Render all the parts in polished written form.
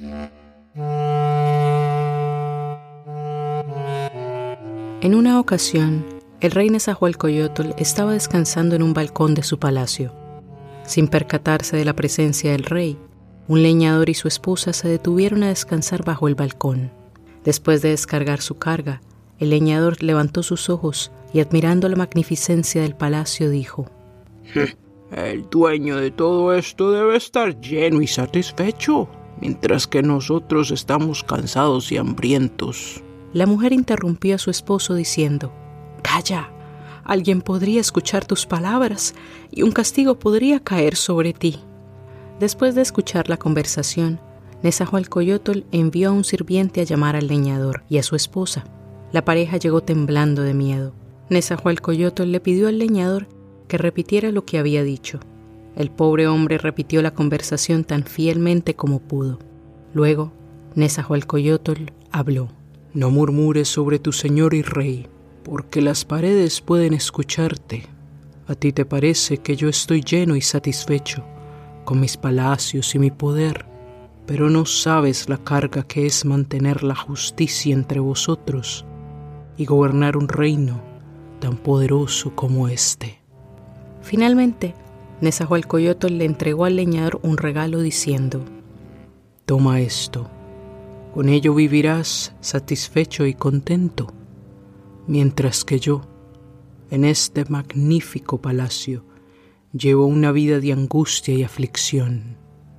En una ocasión, el rey Nezahualcóyotl estaba descansando en un balcón de su palacio. Sin percatarse de la presencia del rey, un leñador y su esposa se detuvieron a descansar bajo el balcón. Después de descargar su carga, el leñador levantó sus ojos y, admirando la magnificencia del palacio, dijo: El dueño de todo esto debe estar lleno y satisfecho, mientras que nosotros estamos cansados y hambrientos. La mujer interrumpió a su esposo diciendo: «Calla, alguien podría escuchar tus palabras y un castigo podría caer sobre ti». Después de escuchar la conversación, Nezahualcóyotl envió a un sirviente a llamar al leñador y a su esposa. La pareja llegó temblando de miedo. Nezahualcóyotl le pidió al leñador que repitiera lo que había dicho. El pobre hombre repitió la conversación tan fielmente como pudo. Luego, Nezahualcóyotl habló: No murmures sobre tu señor y rey, porque las paredes pueden escucharte. A ti te parece que yo estoy lleno y satisfecho con mis palacios y mi poder, pero no sabes la carga que es mantener la justicia entre vosotros y gobernar un reino tan poderoso como este. Finalmente, Nezahualcóyotl le entregó al leñador un regalo diciendo: Toma esto. Con ello vivirás satisfecho y contento, mientras que yo, en este magnífico palacio, llevo una vida de angustia y aflicción.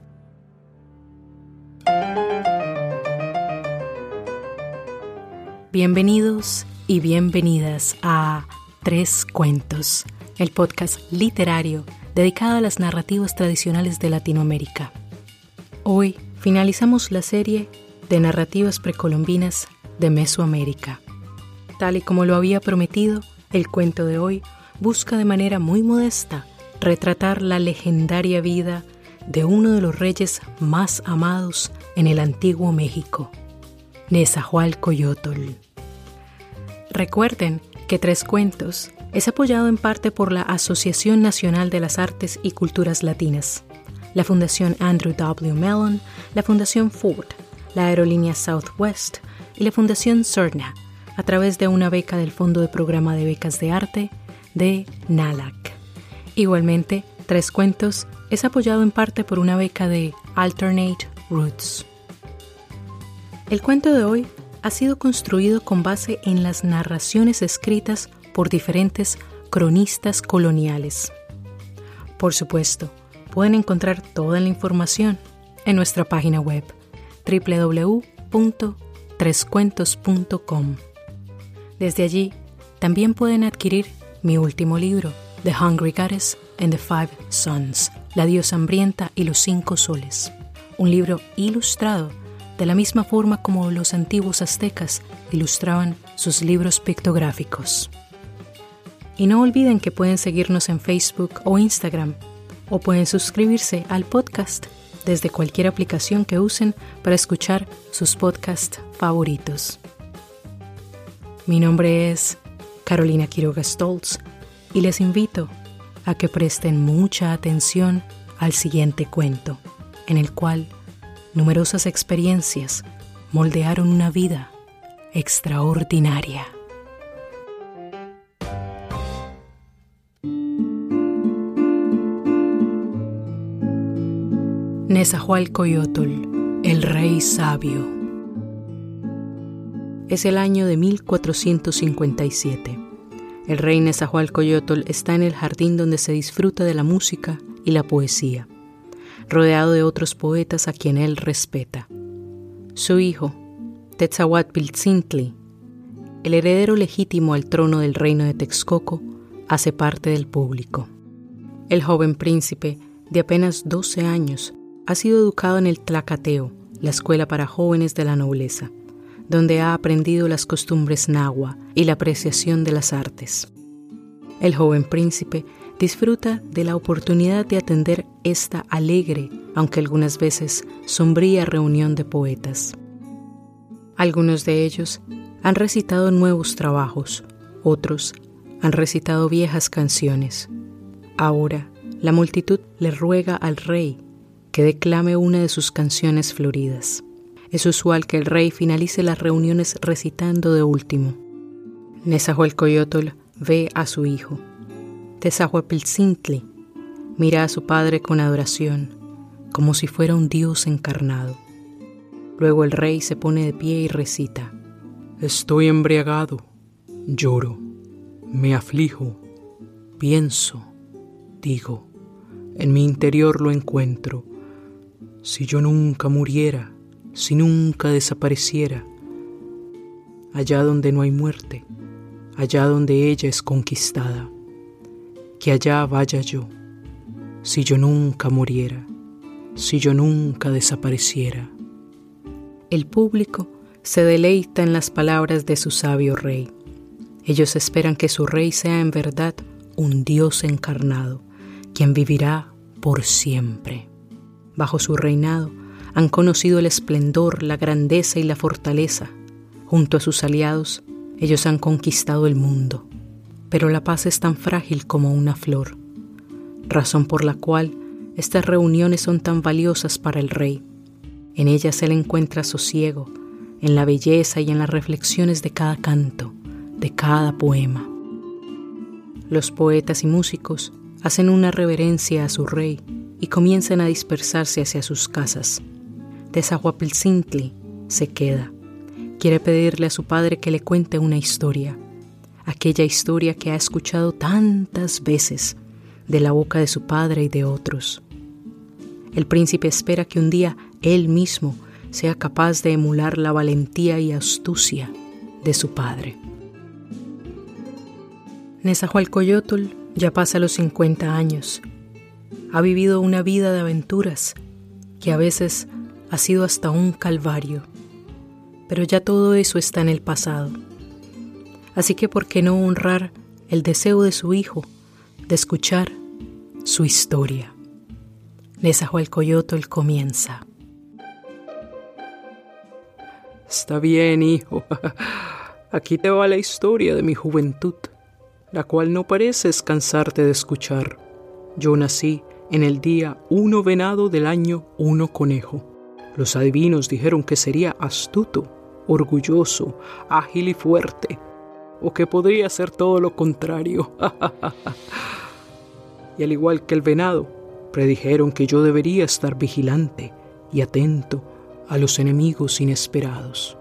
Bienvenidos y bienvenidas a Tres Cuentos, el podcast literario dedicado a las narrativas tradicionales de Latinoamérica. Hoy finalizamos la serie de narrativas precolombinas de Mesoamérica. Tal y como lo había prometido, el cuento de hoy busca de manera muy modesta retratar la legendaria vida de uno de los reyes más amados en el antiguo México, Nezahualcóyotl. Recuerden que Tres Cuentos es apoyado en parte por la Asociación Nacional de las Artes y Culturas Latinas, la Fundación Andrew W. Mellon, la Fundación Ford, la aerolínea Southwest y la Fundación CERNA, a través de una beca del Fondo de Programa de Becas de Arte de NALAC. Igualmente, Tres Cuentos es apoyado en parte por una beca de Alternate Roots. El cuento de hoy ha sido construido con base en las narraciones escritas por diferentes cronistas coloniales. Por supuesto, pueden encontrar toda la información en nuestra página web www.trescuentos.com. Desde allí, también pueden adquirir mi último libro, The Hungry Goddess and the Five Suns, La diosa hambrienta y los 5 soles, un libro ilustrado de la misma forma como los antiguos aztecas ilustraban sus libros pictográficos. Y no olviden que pueden seguirnos en Facebook o Instagram, o pueden suscribirse al podcast desde cualquier aplicación que usen para escuchar sus podcasts favoritos. Mi nombre es Carolina Quiroga Stoltz y les invito a que presten mucha atención al siguiente cuento, en el cual numerosas experiencias moldearon una vida extraordinaria. Nezahualcóyotl, el rey sabio. Es el año de 1457. El rey Nezahualcóyotl está en el jardín donde se disfruta de la música y la poesía, rodeado de otros poetas a quien él respeta. Su hijo, Tetzahuatpiltzintli, el heredero legítimo al trono del reino de Texcoco, hace parte del público. El joven príncipe, de apenas 12 años, ha sido educado en el Tlacateo, la escuela para jóvenes de la nobleza, donde ha aprendido las costumbres nahua y la apreciación de las artes. El joven príncipe disfruta de la oportunidad de atender esta alegre, aunque algunas veces sombría reunión de poetas. Algunos de ellos han recitado nuevos trabajos, otros han recitado viejas canciones. Ahora, la multitud le ruega al rey que declame una de sus canciones floridas. Es usual que el rey finalice las reuniones recitando de último. Nezahualcóyotl ve a su hijo. Tezahuapiltzintli mira a su padre con adoración, como si fuera un dios encarnado. Luego el rey se pone de pie y recita: Estoy embriagado, lloro, me aflijo, pienso, digo, en mi interior lo encuentro. Si yo nunca muriera, si nunca desapareciera, allá donde no hay muerte, allá donde ella es conquistada, que allá vaya yo, si yo nunca muriera, si yo nunca desapareciera. El público se deleita en las palabras de su sabio rey. Ellos esperan que su rey sea en verdad un Dios encarnado, quien vivirá por siempre. Bajo su reinado han conocido el esplendor, la grandeza y la fortaleza. Junto a sus aliados, ellos han conquistado el mundo. Pero la paz es tan frágil como una flor, razón por la cual estas reuniones son tan valiosas para el rey. En ellas él encuentra sosiego, en la belleza y en las reflexiones de cada canto, de cada poema. Los poetas y músicos hacen una reverencia a su rey y comienzan a dispersarse hacia sus casas. Tezahuapiltzintli se queda. Quiere pedirle a su padre que le cuente una historia, aquella historia que ha escuchado tantas veces de la boca de su padre y de otros. El príncipe espera que un día él mismo sea capaz de emular la valentía y astucia de su padre. Nezahualcóyotl ya pasa los 50 años. Ha vivido una vida de aventuras que a veces ha sido hasta un calvario. Pero ya todo eso está en el pasado. Así que ¿por qué no honrar el deseo de su hijo de escuchar su historia? Nezahualcóyotl comienza. Está bien, hijo. Aquí te va la historia de mi juventud, la cual no pareces cansarte de escuchar. Yo nací en el día 1 venado del año 1 conejo. Los adivinos dijeron que sería astuto, orgulloso, ágil y fuerte, o que podría ser todo lo contrario. Y al igual que el venado, predijeron que yo debería estar vigilante y atento a los enemigos inesperados.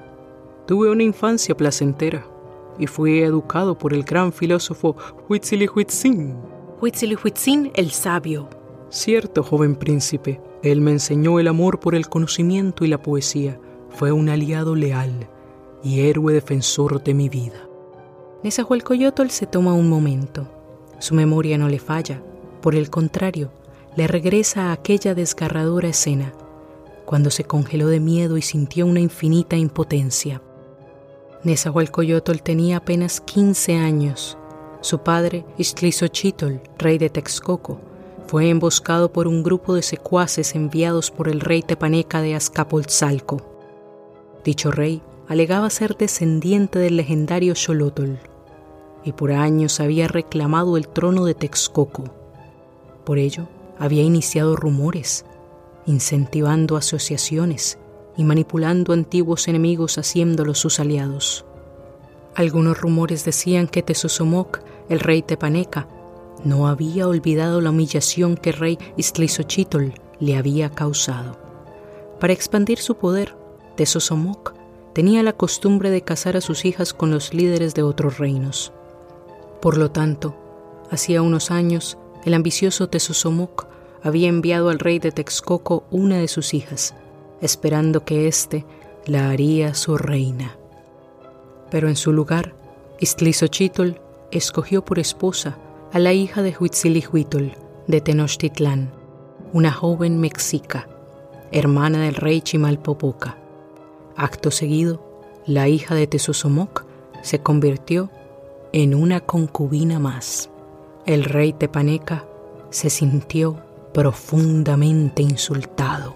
Tuve una infancia placentera y fui educado por el gran filósofo Huitzilihuitzin. Huitzilihuitzin el sabio. Cierto, joven príncipe, él me enseñó el amor por el conocimiento y la poesía. Fue un aliado leal y héroe defensor de mi vida. Nezahualcóyotl se toma un momento. Su memoria no le falla. Por el contrario, le regresa a aquella desgarradora escena, cuando se congeló de miedo y sintió una infinita impotencia. Nezahualcóyotl tenía apenas 15 años. Su padre, Ixtlilxochitl, rey de Texcoco, fue emboscado por un grupo de secuaces enviados por el rey tepaneca de Azcapotzalco. Dicho rey alegaba ser descendiente del legendario Xolotl y por años había reclamado el trono de Texcoco. Por ello, había iniciado rumores, incentivando asociaciones y manipulando antiguos enemigos haciéndolos sus aliados. Algunos rumores decían que Tezozomoc, el rey tepaneca, no había olvidado la humillación que el rey Ixtlilxochitl le había causado. Para expandir su poder, Tezozomoc tenía la costumbre de casar a sus hijas con los líderes de otros reinos. Por lo tanto, hacía unos años, el ambicioso Tezozomoc había enviado al rey de Texcoco una de sus hijas, esperando que éste la haría su reina. Pero en su lugar, Ixtlilxochitl escogió por esposa a la hija de Huitzilihuitl de Tenochtitlán, una joven mexica, hermana del rey Chimalpopoca. Acto seguido, la hija de Tezozomoc se convirtió en una concubina más. El rey tepaneca se sintió profundamente insultado.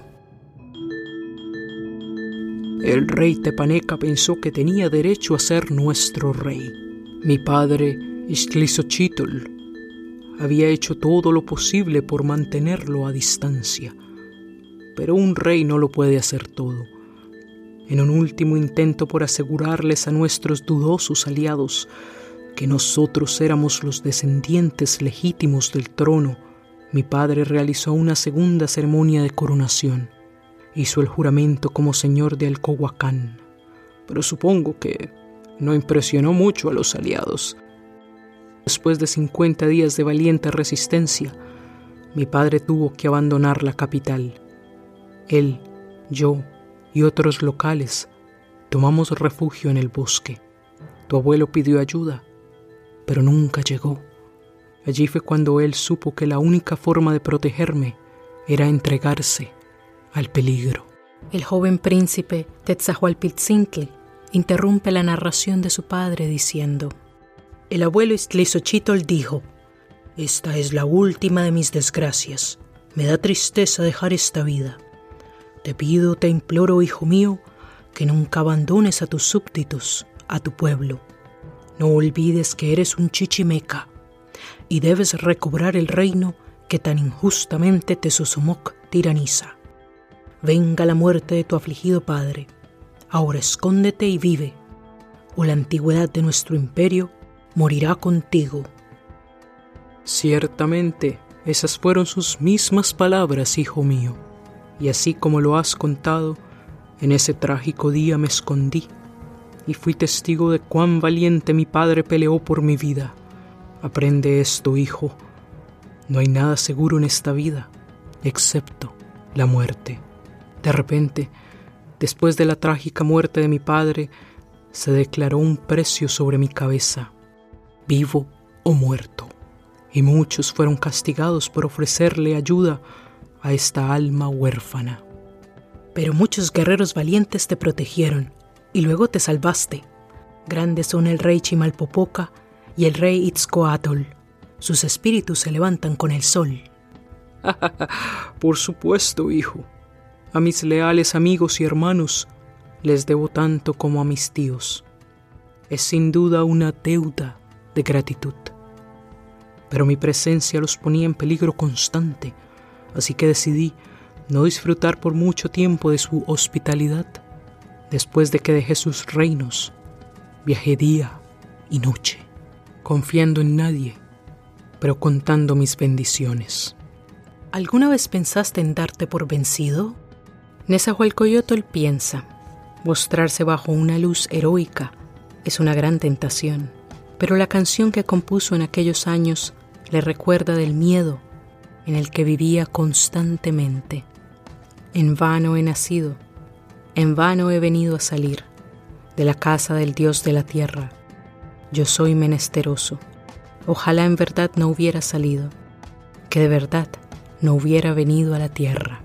El rey tepaneca pensó que tenía derecho a ser nuestro rey. Mi padre, Ixtlilxochitl, había hecho todo lo posible por mantenerlo a distancia. Pero un rey no lo puede hacer todo. en un último intento por asegurarles a nuestros dudosos aliados que nosotros éramos los descendientes legítimos del trono, mi padre realizó una segunda ceremonia de coronación. Hizo el juramento como señor de Alcohuacán, pero supongo que no impresionó mucho a los aliados. Después de 50 días de valiente resistencia, mi padre tuvo que abandonar la capital. Él, yo y otros locales tomamos refugio en el bosque. Tu abuelo pidió ayuda, pero nunca llegó. Allí fue cuando él supo que la única forma de protegerme era entregarse al peligro. El joven príncipe Tetzahualpiltzintli interrumpe la narración de su padre diciendo: El abuelo Iztlizocchitol dijo: «Esta es la última de mis desgracias. Me da tristeza dejar esta vida. Te pido, te imploro, hijo mío, que nunca abandones a tus súbditos, a tu pueblo. No olvides que eres un chichimeca y debes recobrar el reino que tan injustamente Tezosomoc tiraniza. Venga la muerte de tu afligido padre. Ahora escóndete y vive, o la antigüedad de nuestro imperio morirá contigo». Ciertamente, esas fueron sus mismas palabras, hijo mío. Y así como lo has contado, en ese trágico día me escondí y fui testigo de cuán valiente mi padre peleó por mi vida. Aprende esto, hijo. No hay nada seguro en esta vida, excepto la muerte. De repente, después de la trágica muerte de mi padre, se declaró un precio sobre mi cabeza, vivo o muerto, y muchos fueron castigados por ofrecerle ayuda a esta alma huérfana. Pero muchos guerreros valientes te protegieron y luego te salvaste. Grandes son el rey Chimalpopoca y el rey Itzcoatl. Sus espíritus se levantan con el sol. Por supuesto, hijo. A mis leales amigos y hermanos les debo tanto como a mis tíos. Es sin duda una deuda de gratitud. Pero mi presencia los ponía en peligro constante, así que decidí no disfrutar por mucho tiempo de su hospitalidad. Después de que dejé sus reinos, viajé día y noche, confiando en nadie, pero contando mis bendiciones. ¿Alguna vez pensaste en darte por vencido? Nezahualcóyotl piensa: mostrarse bajo una luz heroica es una gran tentación, pero la canción que compuso en aquellos años le recuerda del miedo en el que vivía constantemente. En vano he nacido, en vano he venido a salir de la casa del Dios de la tierra. Yo soy menesteroso. Ojalá en verdad no hubiera salido, que de verdad no hubiera venido a la tierra.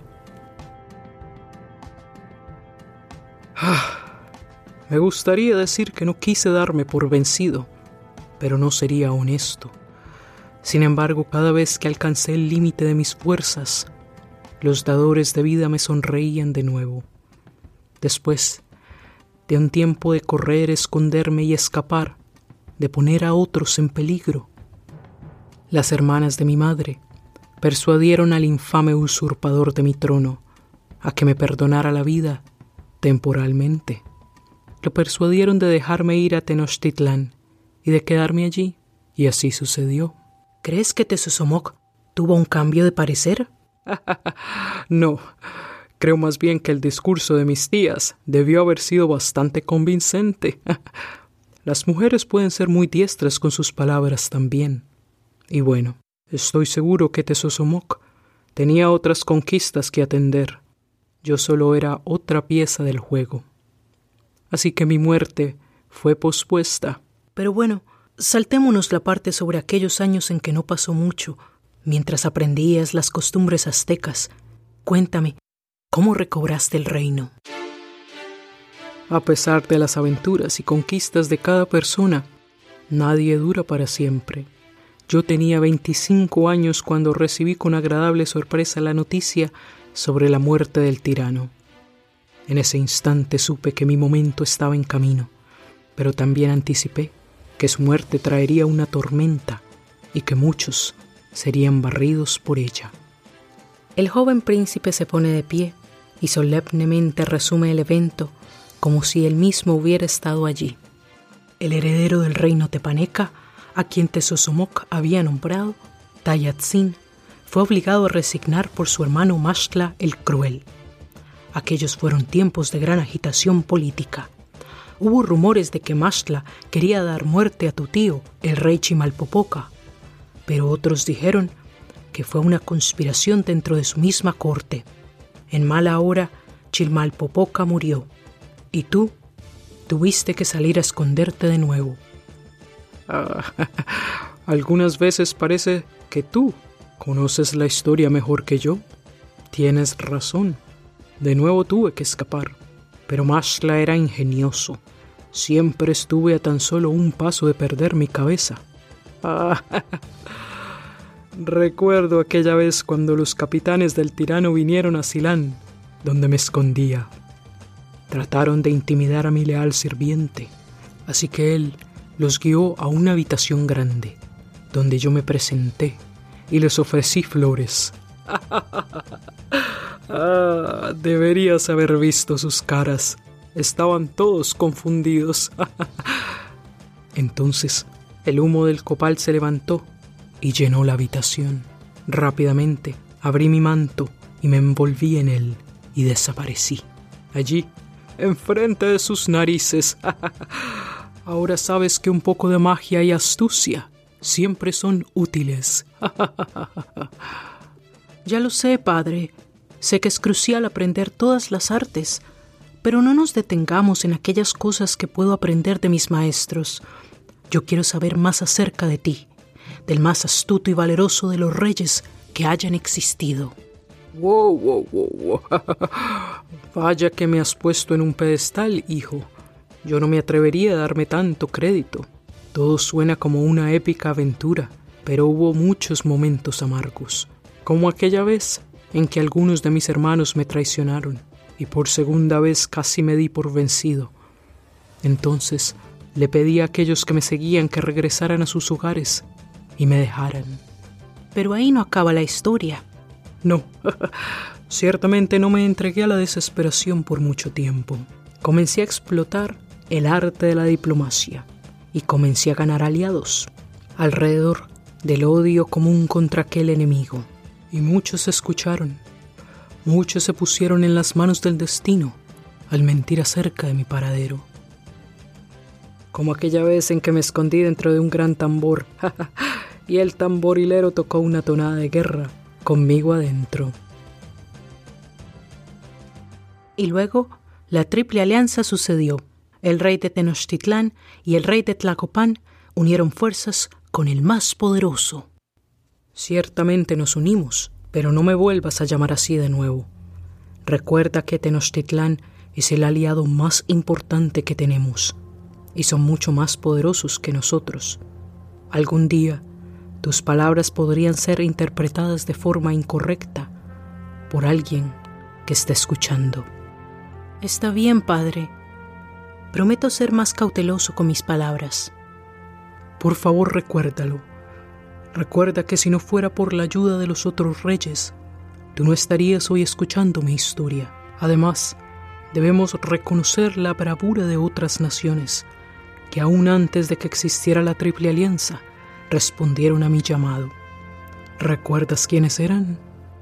Me gustaría decir que no quise darme por vencido, pero no sería honesto. Sin embargo, cada vez que alcancé el límite de mis fuerzas, los dadores de vida me sonreían de nuevo. Después de un tiempo de correr, esconderme y escapar, de poner a otros en peligro, las hermanas de mi madre persuadieron al infame usurpador de mi trono a que me perdonara la vida temporalmente. Lo persuadieron de dejarme ir a Tenochtitlán y de quedarme allí, y así sucedió. ¿Crees que Tezosomoc tuvo un cambio de parecer? No, creo más bien que el discurso de mis tías debió haber sido bastante convincente. Las mujeres pueden ser muy diestras con sus palabras también. Y bueno, estoy seguro que Tezosomoc tenía otras conquistas que atender. Yo solo era otra pieza del juego. Así que mi muerte fue pospuesta. Pero bueno, saltémonos la parte sobre aquellos años en que no pasó mucho, mientras aprendías las costumbres aztecas. Cuéntame, ¿cómo recobraste el reino? A pesar de las aventuras y conquistas de cada persona, nadie dura para siempre. Yo tenía 25 años cuando recibí con agradable sorpresa la noticia sobre la muerte del tirano. En ese instante supe que mi momento estaba en camino, pero también anticipé que su muerte traería una tormenta y que muchos serían barridos por ella. El joven príncipe se pone de pie y solemnemente resume el evento como si él mismo hubiera estado allí. El heredero del reino Tepaneca, a quien Tezosomoc había nombrado, Tayatzin, fue obligado a resignar por su hermano Maxtla el Cruel. Aquellos fueron tiempos de gran agitación política. Hubo rumores de que Maxtla quería dar muerte a tu tío, el rey Chimalpopoca, pero otros dijeron que fue una conspiración dentro de su misma corte. En mala hora, Chimalpopoca murió, y tú tuviste que salir a esconderte de nuevo. Algunas veces parece que tú conoces la historia mejor que yo. Tienes razón. De nuevo tuve que escapar, pero Maxtla era ingenioso. Siempre estuve a tan solo un paso de perder mi cabeza. Recuerdo aquella vez cuando los capitanes del tirano vinieron a Silán, donde me escondía. Trataron de intimidar a mi leal sirviente, así que él los guió a una habitación grande, donde yo me presenté y les ofrecí flores. Deberías haber visto sus caras. Estaban todos confundidos. Entonces, el humo del copal se levantó y llenó la habitación. Rápidamente abrí mi manto y me envolví en él y desaparecí. Allí, enfrente de sus narices. Ahora sabes que un poco de magia y astucia siempre son útiles. Ya lo sé, padre. Sé que es crucial aprender todas las artes, pero no nos detengamos en aquellas cosas que puedo aprender de mis maestros. Yo quiero saber más acerca de ti, del más astuto y valeroso de los reyes que hayan existido. Wow. Vaya que me has puesto en un pedestal, hijo. Yo no me atrevería a darme tanto crédito. Todo suena como una épica aventura, pero hubo muchos momentos amargos, como aquella vez en que algunos de mis hermanos me traicionaron y por segunda vez casi me di por vencido. Entonces le pedí a aquellos que me seguían que regresaran a sus hogares y me dejaran. Pero ahí no acaba la historia. No, ciertamente no me entregué a la desesperación por mucho tiempo. Comencé a explotar el arte de la diplomacia y comencé a ganar aliados alrededor del odio común contra aquel enemigo. Y muchos escucharon, muchos se pusieron en las manos del destino al mentir acerca de mi paradero. Como aquella vez en que me escondí dentro de un gran tambor y el tamborilero tocó una tonada de guerra conmigo adentro. Y luego la triple alianza sucedió. El rey de Tenochtitlán y el rey de Tlacopan unieron fuerzas con el más poderoso. Ciertamente nos unimos, pero no me vuelvas a llamar así de nuevo. Recuerda que Tenochtitlán es el aliado más importante que tenemos, y son mucho más poderosos que nosotros. Algún día, tus palabras podrían ser interpretadas de forma incorrecta por alguien que esté escuchando. Está bien, padre. Prometo ser más cauteloso con mis palabras. Por favor, recuérdalo. Recuerda que si no fuera por la ayuda de los otros reyes, tú no estarías hoy escuchando mi historia. Además, debemos reconocer la bravura de otras naciones, que aún antes de que existiera la Triple Alianza, respondieron a mi llamado. ¿Recuerdas quiénes eran?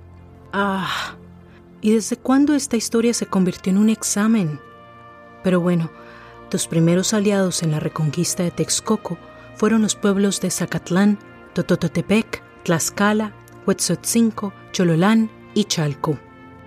¿Y desde cuándo esta historia se convirtió en un examen? Pero bueno, tus primeros aliados en la reconquista de Texcoco fueron los pueblos de Zacatlán, Tototepec, Tlaxcala, Huetzotzinco, Chololán y Chalco.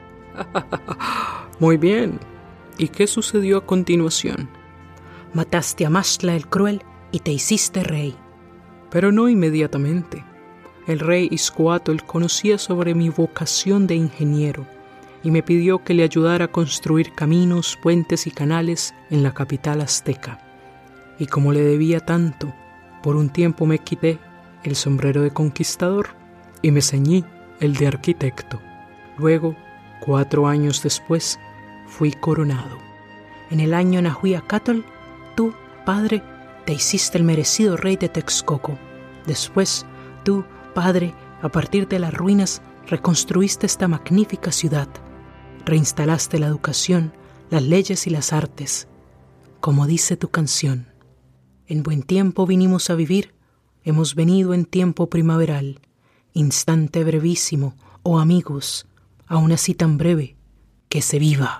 Muy bien. ¿Y qué sucedió a continuación? Mataste a Maxtla el Cruel y te hiciste rey. Pero no inmediatamente. El rey Ixcoatl conocía sobre mi vocación de ingeniero y me pidió que le ayudara a construir caminos, puentes y canales en la capital azteca. Y como le debía tanto, por un tiempo me quité el sombrero de conquistador y me ceñí el de arquitecto. Luego, 4 años después, fui coronado. En el año Nahuiacatl, tú, padre, te hiciste el merecido rey de Texcoco. Después, tú, padre, a partir de las ruinas, reconstruiste esta magnífica ciudad. Reinstalaste la educación, las leyes y las artes, como dice tu canción. En buen tiempo vinimos a vivir, hemos venido en tiempo primaveral, instante brevísimo, oh amigos, aún así tan breve, que se viva.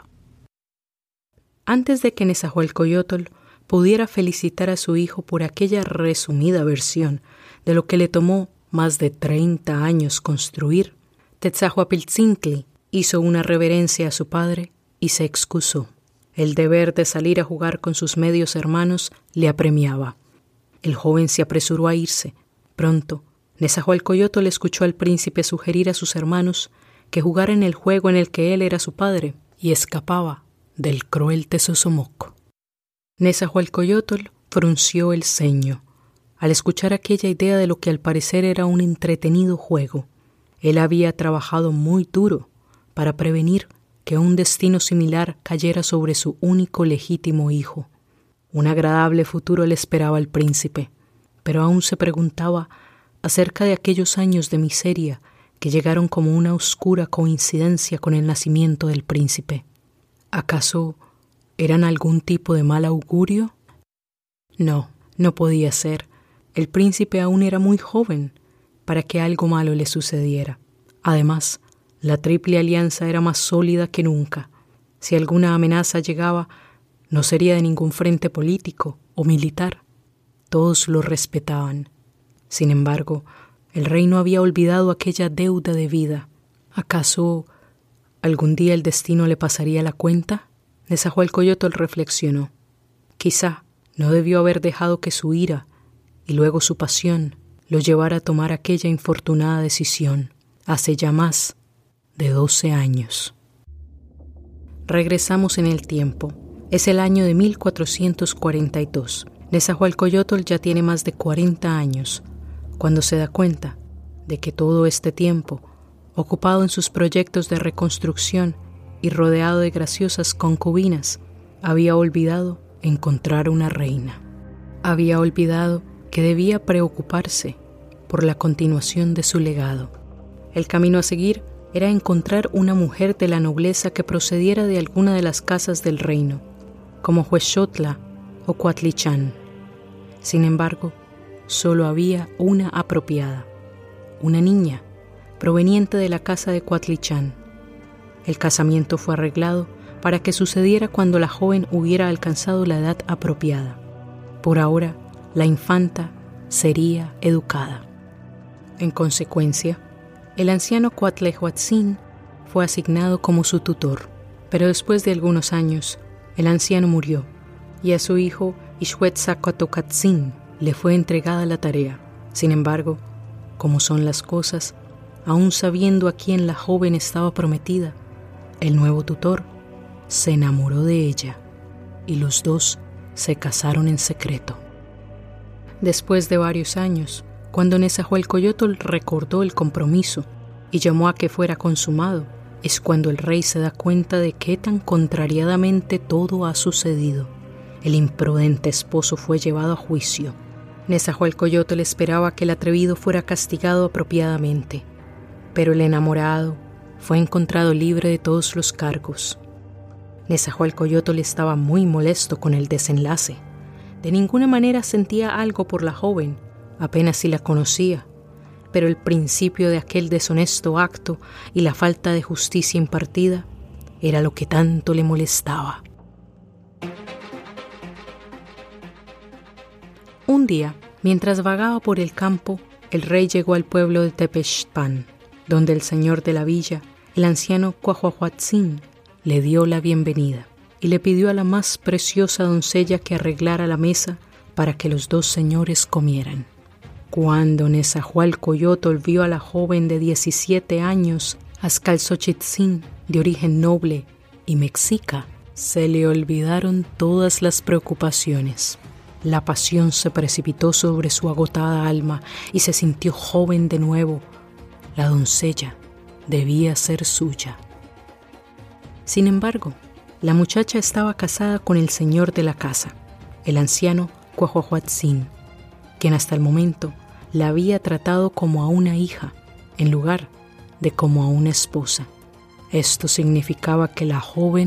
Antes de que Nezahualcóyotl pudiera felicitar a su hijo por aquella resumida versión de lo que le tomó más de 30 años construir, Tetzahuapiltzintli hizo una reverencia a su padre y se excusó. El deber de salir a jugar con sus medios hermanos le apremiaba. El joven se apresuró a irse. Pronto, Nezahualcóyotl escuchó al príncipe sugerir a sus hermanos que jugaran el juego en el que él era su padre y escapaba del cruel Tezosomoc. Nezahualcóyotl frunció el ceño al escuchar aquella idea de lo que al parecer era un entretenido juego. Él había trabajado muy duro para prevenir que un destino similar cayera sobre su único legítimo hijo. Un agradable futuro le esperaba al príncipe, pero aún se preguntaba acerca de aquellos años de miseria que llegaron como una oscura coincidencia con el nacimiento del príncipe. ¿Acaso eran algún tipo de mal augurio? No, no podía ser. El príncipe aún era muy joven para que algo malo le sucediera. Además, la Triple Alianza era más sólida que nunca. Si alguna amenaza llegaba, no sería de ningún frente político o militar. Todos lo respetaban. Sin embargo, el rey no había olvidado aquella deuda de vida. ¿Acaso algún día el destino le pasaría la cuenta? Nezahualcóyotl reflexionó. Quizá no debió haber dejado que su ira y luego su pasión lo llevara a tomar aquella infortunada decisión hace ya más de 12 años. Regresamos en el tiempo. Es el año de 1442. Nezahualcóyotl ya tiene más de 40 años cuando se da cuenta de que todo este tiempo, ocupado en sus proyectos de reconstrucción y rodeado de graciosas concubinas, había olvidado encontrar una reina. Había olvidado que debía preocuparse por la continuación de su legado. El camino a seguir era encontrar una mujer de la nobleza que procediera de alguna de las casas del reino, como Huexotla o Cuatlichán. Sin embargo, solo había una apropiada, una niña proveniente de la casa de Cuatlichán. El casamiento fue arreglado para que sucediera cuando la joven hubiera alcanzado la edad apropiada. Por ahora, la infanta sería educada. En consecuencia, el anciano Cuatlehuatzin fue asignado como su tutor, pero después de algunos años, el anciano murió y a su hijo Ixhuetzacuatocatzin le fue entregada la tarea. Sin embargo, como son las cosas, aún sabiendo a quién la joven estaba prometida, el nuevo tutor se enamoró de ella y los dos se casaron en secreto. Después de varios años, cuando Nezahualcóyotl recordó el compromiso y llamó a que fuera consumado, es cuando el rey se da cuenta de qué tan contrariadamente todo ha sucedido. El imprudente esposo fue llevado a juicio. Nezahualcóyotl esperaba que el atrevido fuera castigado apropiadamente, pero el enamorado fue encontrado libre de todos los cargos. Nezahualcóyotl estaba muy molesto con el desenlace. De ninguna manera sentía algo por la joven, apenas si la conocía, pero el principio de aquel deshonesto acto y la falta de justicia impartida era lo que tanto le molestaba. Un día, mientras vagaba por el campo, el rey llegó al pueblo de Tepexpan, donde el señor de la villa, el anciano Cuahuahuatzin, le dio la bienvenida y le pidió a la más preciosa doncella que arreglara la mesa para que los dos señores comieran. Cuando Nezahualcóyotl vio a la joven de 17 años, Azcalzochitzin, de origen noble y mexica, se le olvidaron todas las preocupaciones. La pasión se precipitó sobre su agotada alma y se sintió joven de nuevo. La doncella debía ser suya. Sin embargo, la muchacha estaba casada con el señor de la casa, el anciano Cuahuahuatzin, quien hasta el momento la había tratado como a una hija en lugar de como a una esposa. Esto significaba que la joven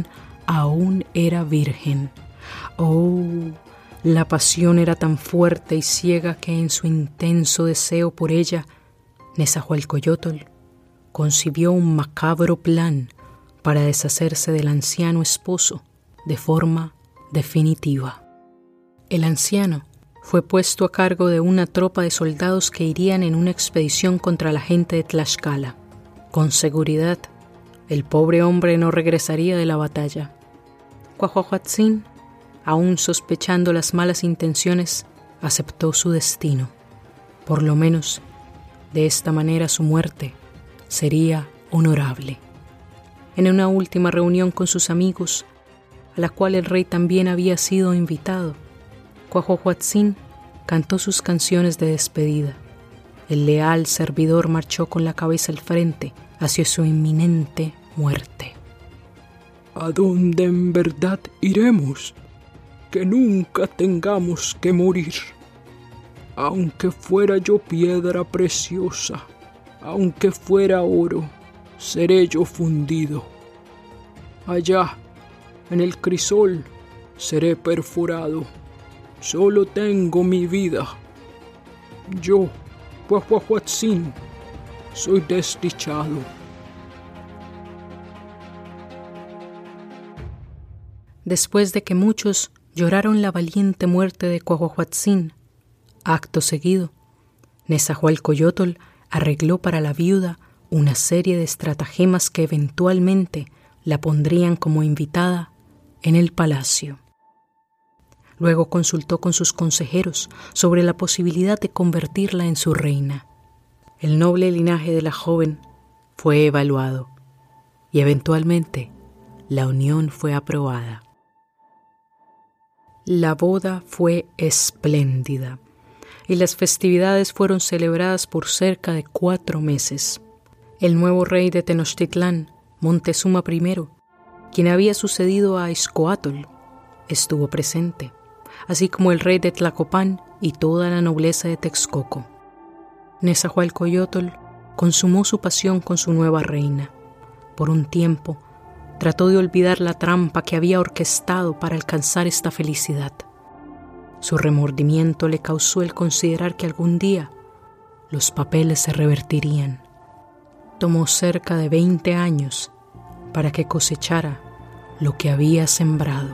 aún era virgen. Oh, la pasión era tan fuerte y ciega que en su intenso deseo por ella, Nezahualcóyotl concibió un macabro plan para deshacerse del anciano esposo de forma definitiva. El anciano fue puesto a cargo de una tropa de soldados que irían en una expedición contra la gente de Tlaxcala. Con seguridad, el pobre hombre no regresaría de la batalla. Cuahuahuatzin, aún sospechando las malas intenciones, aceptó su destino. Por lo menos, de esta manera su muerte sería honorable. En una última reunión con sus amigos, a la cual el rey también había sido invitado, Cuahuahuatzin cantó sus canciones de despedida. El leal servidor marchó con la cabeza al frente hacia su inminente muerte. ¿A dónde en verdad iremos? Que nunca tengamos que morir. Aunque fuera yo piedra preciosa, aunque fuera oro, seré yo fundido. Allá, en el crisol, seré perforado. Solo tengo mi vida. Yo, Cuahuahuatzin, soy desdichado. Después de que muchos lloraron la valiente muerte de Cuahuahuatzin, acto seguido, Nezahualcóyotl arregló para la viuda una serie de estratagemas que eventualmente la pondrían como invitada en el palacio. Luego consultó con sus consejeros sobre la posibilidad de convertirla en su reina. El noble linaje de la joven fue evaluado y eventualmente la unión fue aprobada. La boda fue espléndida y las festividades fueron celebradas por cerca de 4 meses. El nuevo rey de Tenochtitlán, Montezuma I, quien había sucedido a Izcoatl, estuvo presente, así como el rey de Tlacopan y toda la nobleza de Texcoco. Nezahualcóyotl consumó su pasión con su nueva reina. Por un tiempo, trató de olvidar la trampa que había orquestado para alcanzar esta felicidad. Su remordimiento le causó el considerar que algún día los papeles se revertirían. Tomó cerca de 20 años para que cosechara lo que había sembrado.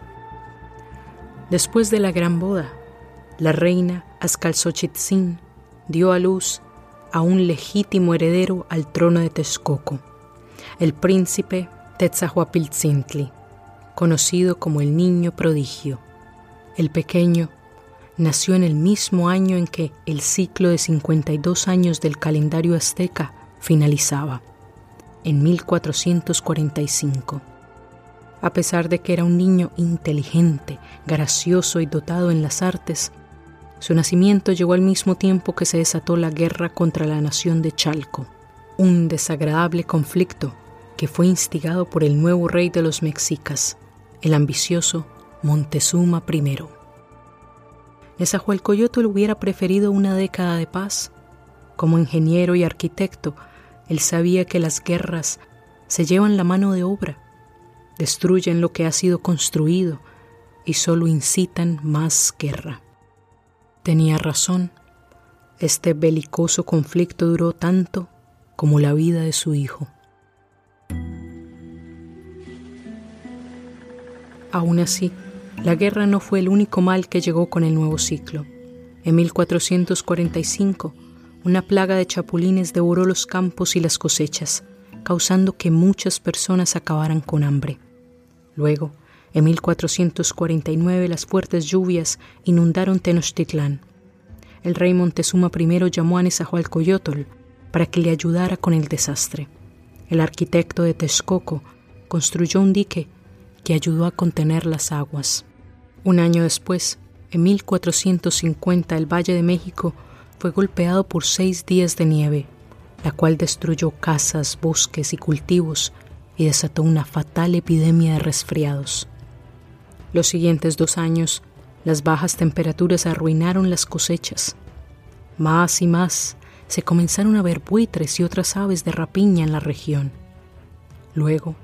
Después de la gran boda, la reina Azcalzocchitzin dio a luz a un legítimo heredero al trono de Texcoco, el príncipe Tetzahuapiltzintli, conocido como el Niño Prodigio. El pequeño nació en el mismo año en que el ciclo de 52 años del calendario azteca finalizaba, en 1445. A pesar de que era un niño inteligente, gracioso y dotado en las artes, su nacimiento llegó al mismo tiempo que se desató la guerra contra la nación de Chalco, un desagradable conflicto que fue instigado por el nuevo rey de los mexicas, el ambicioso Montezuma I. Nezahualcóyotl hubiera preferido una década de paz. Como ingeniero y arquitecto, él sabía que las guerras se llevan la mano de obra, destruyen lo que ha sido construido y solo incitan más guerra. Tenía razón, este belicoso conflicto duró tanto como la vida de su hijo. Aún así, la guerra no fue el único mal que llegó con el nuevo ciclo. En 1445, una plaga de chapulines devoró los campos y las cosechas, causando que muchas personas acabaran con hambre. Luego, en 1449, las fuertes lluvias inundaron Tenochtitlán. El rey Montezuma I llamó a Nezahualcóyotl para que le ayudara con el desastre. El arquitecto de Texcoco construyó un dique que ayudó a contener las aguas. Un año después, en 1450, el Valle de México fue golpeado por 6 días de nieve, la cual destruyó casas, bosques y cultivos y desató una fatal epidemia de resfriados. Los siguientes 2 años, las bajas temperaturas arruinaron las cosechas. Más y más se comenzaron a ver buitres y otras aves de rapiña en la región. Luego,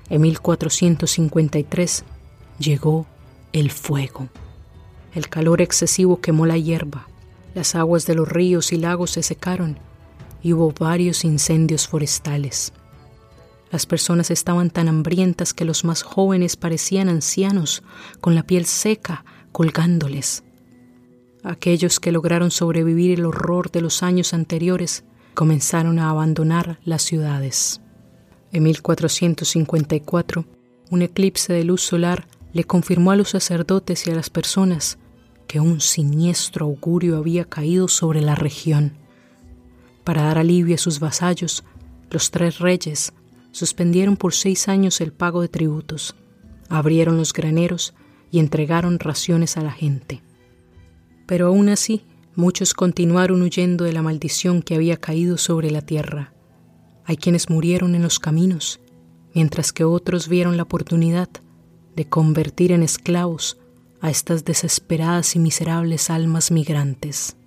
En 1453 llegó el fuego. El calor excesivo quemó la hierba, las aguas de los ríos y lagos se secaron y hubo varios incendios forestales. Las personas estaban tan hambrientas que los más jóvenes parecían ancianos, con la piel seca, colgándoles. Aquellos que lograron sobrevivir el horror de los años anteriores comenzaron a abandonar las ciudades. En 1454, un eclipse de luz solar le confirmó a los sacerdotes y a las personas que un siniestro augurio había caído sobre la región. Para dar alivio a sus vasallos, los 3 reyes suspendieron por 6 años el pago de tributos, abrieron los graneros y entregaron raciones a la gente. Pero aún así, muchos continuaron huyendo de la maldición que había caído sobre la tierra. Hay quienes murieron en los caminos, mientras que otros vieron la oportunidad de convertir en esclavos a estas desesperadas y miserables almas migrantes.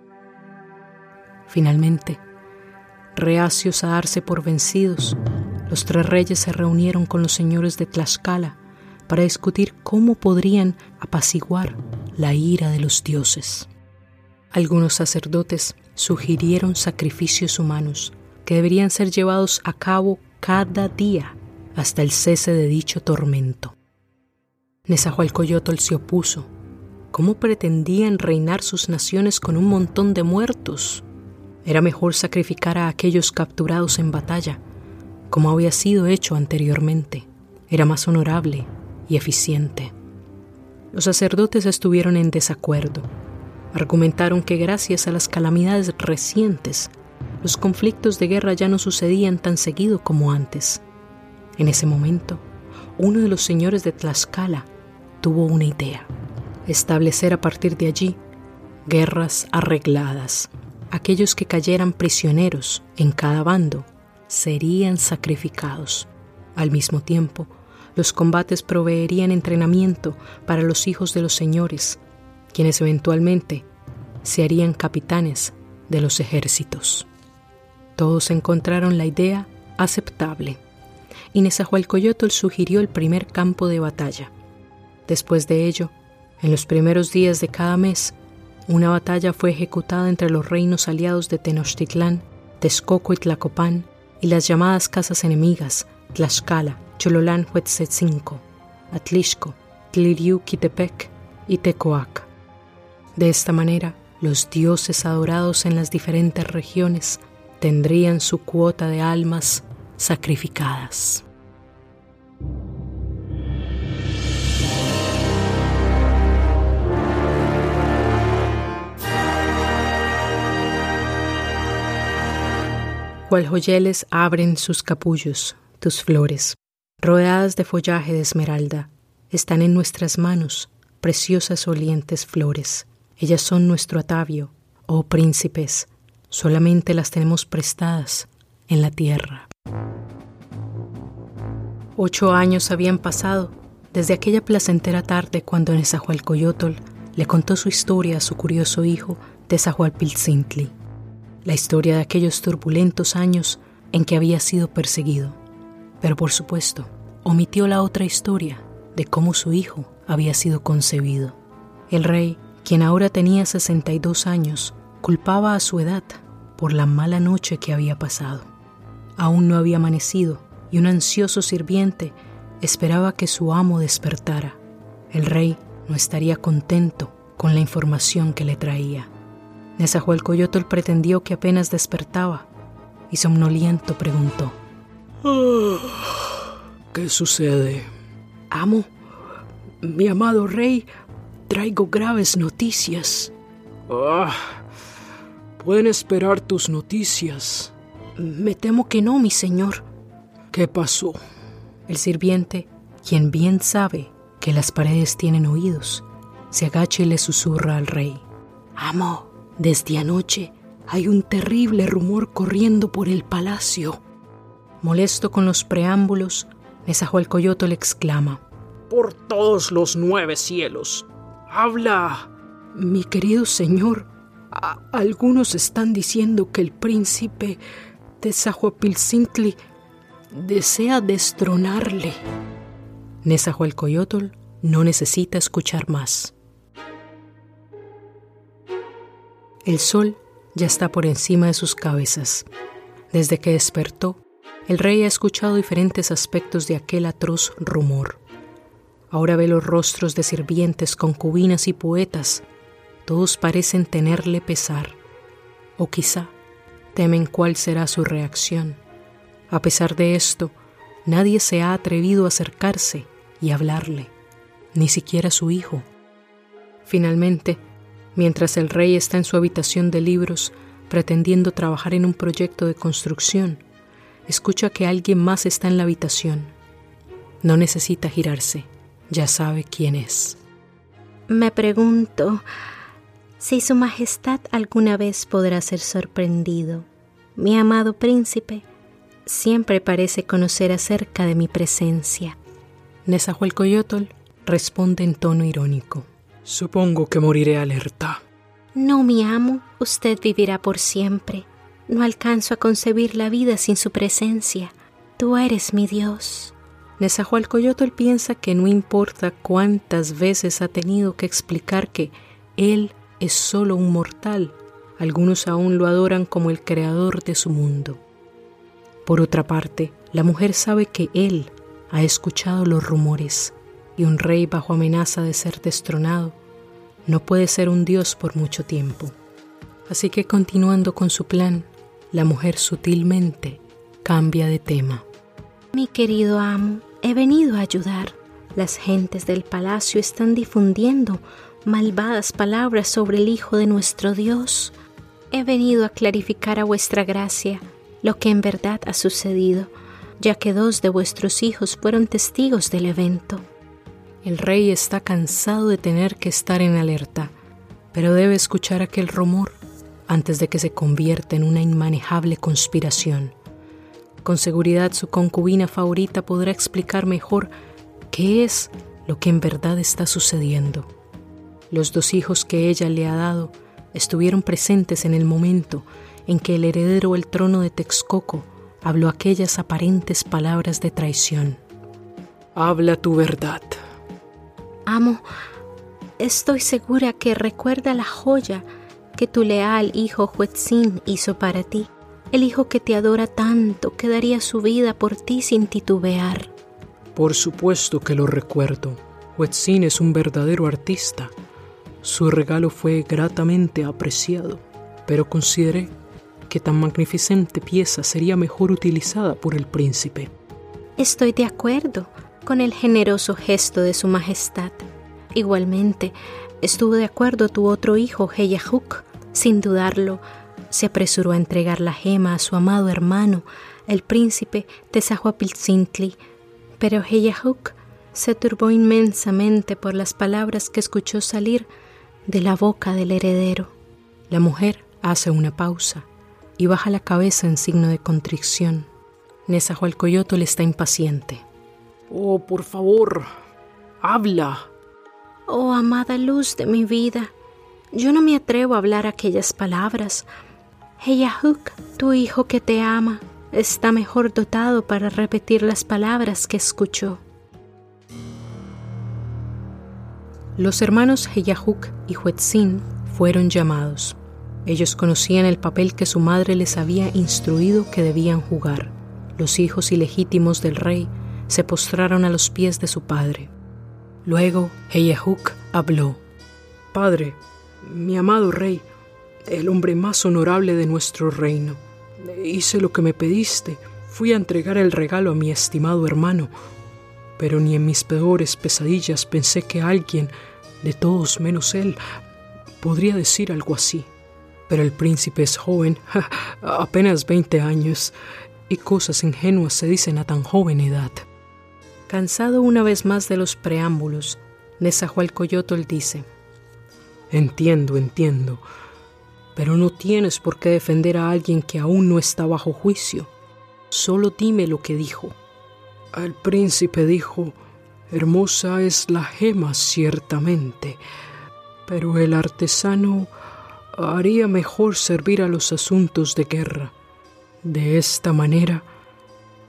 Finalmente, reacios a darse por vencidos, los 3 reyes se reunieron con los señores de Tlaxcala para discutir cómo podrían apaciguar la ira de los dioses. Algunos sacerdotes sugirieron sacrificios humanos que deberían ser llevados a cabo cada día hasta el cese de dicho tormento. Nezahualcóyotl se opuso. ¿Cómo pretendían reinar sus naciones con un montón de muertos? Era mejor sacrificar a aquellos capturados en batalla, como había sido hecho anteriormente. Era más honorable y eficiente. Los sacerdotes estuvieron en desacuerdo. Argumentaron que gracias a las calamidades recientes, los conflictos de guerra ya no sucedían tan seguido como antes. En ese momento, uno de los señores de Tlaxcala tuvo una idea: establecer a partir de allí guerras arregladas. Aquellos que cayeran prisioneros en cada bando serían sacrificados. Al mismo tiempo, los combates proveerían entrenamiento para los hijos de los señores, quienes eventualmente se harían capitanes de los ejércitos. Todos encontraron la idea aceptable, y Nezahualcóyotl sugirió el primer campo de batalla. Después de ello, en los primeros días de cada mes, una batalla fue ejecutada entre los reinos aliados de Tenochtitlán, Texcoco y Tlacopan, y las llamadas casas enemigas, Tlaxcala, Chololán-Huetzetzinco, Atlixco, Tliriuquitepec y Tecoac. De esta manera, los dioses adorados en las diferentes regiones tendrían su cuota de almas sacrificadas. Cual joyeles abren sus capullos, tus flores, rodeadas de follaje de esmeralda, están en nuestras manos, preciosas olientes flores. Ellas son nuestro atavio, oh príncipes, solamente las tenemos prestadas en la tierra. 8 años habían pasado desde aquella placentera tarde cuando Nezahualcóyotl le contó su historia a su curioso hijo Tezahualpiltzintli. La historia de aquellos turbulentos años en que había sido perseguido. Pero por supuesto, omitió la otra historia de cómo su hijo había sido concebido. El rey, quien ahora tenía 62 años, culpaba a su edad por la mala noche que había pasado. Aún no había amanecido y un ansioso sirviente esperaba que su amo despertara. El rey no estaría contento con la información que le traía. Nezahualcóyotl pretendió que apenas despertaba y somnoliento preguntó: ¿Qué sucede? Amo, mi amado rey, traigo graves noticias. ¿Pueden esperar tus noticias? Me temo que no, mi señor. ¿Qué pasó? El sirviente, quien bien sabe que las paredes tienen oídos, se agacha y le susurra al rey: Amo, desde anoche hay un terrible rumor corriendo por el palacio. Molesto con los preámbulos, Nezahualcóyotl exclama: ¡Por todos los 9 cielos! ¡Habla! Mi querido señor, algunos están diciendo que el príncipe Tezahualpiltzintli desea destronarle. Nezahualcóyotl no necesita escuchar más. El sol ya está por encima de sus cabezas. Desde que despertó, el rey ha escuchado diferentes aspectos de aquel atroz rumor. Ahora ve los rostros de sirvientes, concubinas y poetas. Todos parecen tenerle pesar. O quizá temen cuál será su reacción. A pesar de esto, nadie se ha atrevido a acercarse y hablarle, ni siquiera su hijo. Finalmente, mientras el rey está en su habitación de libros, pretendiendo trabajar en un proyecto de construcción, escucha que alguien más está en la habitación. No necesita girarse, ya sabe quién es. Me pregunto si su majestad alguna vez podrá ser sorprendido. Mi amado príncipe siempre parece conocer acerca de mi presencia. Nezahualcóyotl responde en tono irónico. Supongo que moriré alerta. No, mi amo, usted vivirá por siempre. No alcanzo a concebir la vida sin su presencia. Tú eres mi Dios. Nezahualcóyotl piensa que no importa cuántas veces ha tenido que explicar que él es solo un mortal, algunos aún lo adoran como el creador de su mundo. Por otra parte, la mujer sabe que él ha escuchado los rumores y un rey bajo amenaza de ser destronado no puede ser un dios por mucho tiempo. Así que continuando con su plan, la mujer sutilmente cambia de tema. Mi querido amo, he venido a ayudar. Las gentes del palacio están difundiendo malvadas palabras sobre el Hijo de nuestro Dios. He venido a clarificar a vuestra gracia lo que en verdad ha sucedido, ya que 2 de vuestros hijos fueron testigos del evento. El rey está cansado de tener que estar en alerta, pero debe escuchar aquel rumor antes de que se convierta en una inmanejable conspiración. Con seguridad su concubina favorita podrá explicar mejor qué es lo que en verdad está sucediendo. Los 2 hijos que ella le ha dado estuvieron presentes en el momento en que el heredero al trono de Texcoco habló aquellas aparentes palabras de traición. Habla tu verdad. Amo, estoy segura que recuerda la joya que tu leal hijo Huetzin hizo para ti, el hijo que te adora tanto, que daría su vida por ti sin titubear. Por supuesto que lo recuerdo. Huetzin es un verdadero artista. Su regalo fue gratamente apreciado, pero consideré que tan magnificente pieza sería mejor utilizada por el príncipe. Estoy de acuerdo con el generoso gesto de su majestad. Igualmente, estuvo de acuerdo tu otro hijo, Heyahuk. Sin dudarlo, se apresuró a entregar la gema a su amado hermano, el príncipe Tezahuapiltzintli, pero Heyahuk se turbó inmensamente por las palabras que escuchó salir de la boca del heredero. La mujer hace una pausa y baja la cabeza en signo de contrición. Nezahualcóyotl está impaciente. Oh, por favor, habla. Oh, amada luz de mi vida, yo no me atrevo a hablar aquellas palabras. Heyahuk, tu hijo que te ama, está mejor dotado para repetir las palabras que escuchó. Los hermanos Heyahuk y Huetzin fueron llamados. Ellos conocían el papel que su madre les había instruido que debían jugar. Los hijos ilegítimos del rey se postraron a los pies de su padre. Luego Heyahuk habló. Padre, mi amado rey, el hombre más honorable de nuestro reino, hice lo que me pediste. Fui a entregar el regalo a mi estimado hermano, pero ni en mis peores pesadillas pensé que alguien, de todos menos él, podría decir algo así. Pero el príncipe es joven, apenas 20 años, y cosas ingenuas se dicen a tan joven edad. Cansado una vez más de los preámbulos, Nezahualcóyotl dice: Entiendo, pero no tienes por qué defender a alguien que aún no está bajo juicio. Solo dime lo que dijo. El príncipe dijo: hermosa es la gema ciertamente, pero el artesano haría mejor servir a los asuntos de guerra. De esta manera,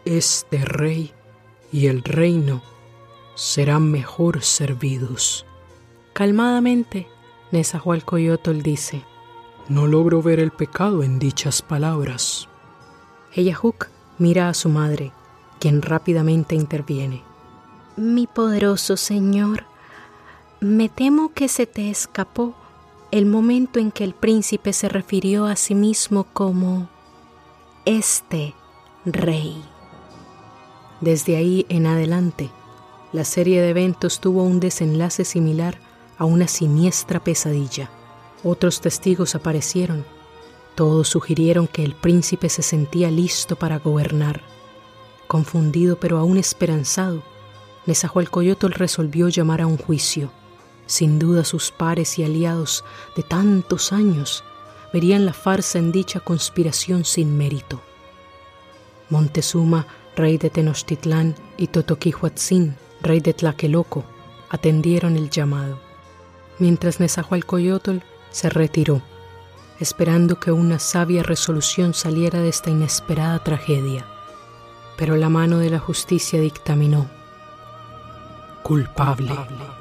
este rey y el reino serán mejor servidos. Calmadamente, Nezahualcóyotl dice: No logro ver el pecado en dichas palabras. Hellahuc mira a su madre, quien rápidamente interviene. Mi poderoso señor, me temo que se te escapó el momento en que el príncipe se refirió a sí mismo como este rey. Desde ahí en adelante, la serie de eventos tuvo un desenlace similar a una siniestra pesadilla. Otros testigos aparecieron. Todos sugirieron que el príncipe se sentía listo para gobernar. Confundido pero aún esperanzado, Nezahualcóyotl resolvió llamar a un juicio. Sin duda sus pares y aliados de tantos años verían la farsa en dicha conspiración sin mérito. Montezuma, rey de Tenochtitlán, y Totoquihuatzin, rey de Tlaqueloco, atendieron el llamado, mientras Nezahualcóyotl se retiró, esperando que una sabia resolución saliera de esta inesperada tragedia. Pero la mano de la justicia dictaminó: culpable.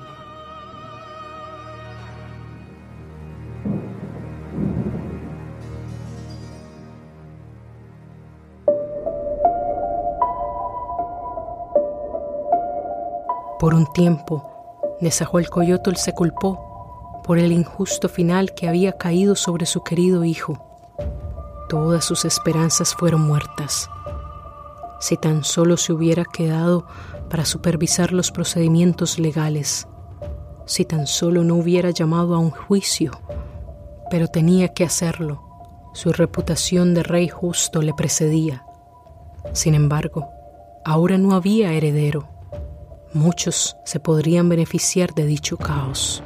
Por un tiempo, Nezahualcóyotl se culpó por el injusto final que había caído sobre su querido hijo. Todas sus esperanzas fueron muertas. Si tan solo se hubiera quedado para supervisar los procedimientos legales, si tan solo no hubiera llamado a un juicio, pero tenía que hacerlo. Su reputación de rey justo le precedía. Sin embargo, ahora no había heredero. Muchos se podrían beneficiar de dicho caos.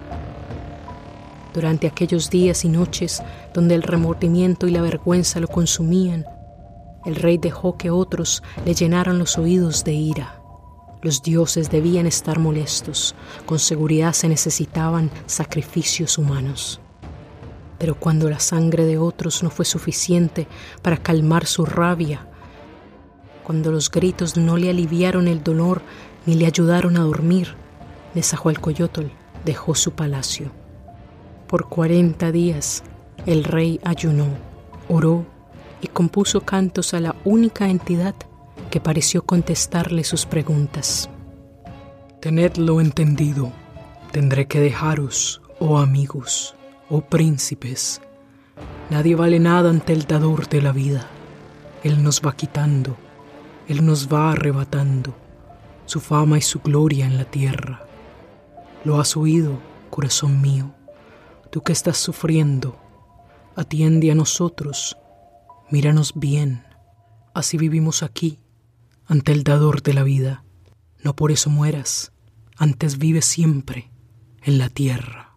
Durante aquellos días y noches donde el remordimiento y la vergüenza lo consumían, el rey dejó que otros le llenaran los oídos de ira. Los dioses debían estar molestos, con seguridad se necesitaban sacrificios humanos. Pero cuando la sangre de otros no fue suficiente para calmar su rabia, cuando los gritos no le aliviaron el dolor ni le ayudaron a dormir, Nezahualcóyotl dejó su palacio. Por 40 días el rey ayunó, oró y compuso cantos a la única entidad que pareció contestarle sus preguntas. Tenedlo entendido, tendré que dejaros, oh amigos, oh príncipes. Nadie vale nada ante el dador de la vida. Él nos va quitando, Él nos va arrebatando su fama y su gloria en la tierra. ¿Lo has oído, corazón mío? Tú que estás sufriendo, atiende a nosotros, míranos bien. Así vivimos aquí, ante el dador de la vida. No por eso mueras, antes vive siempre en la tierra.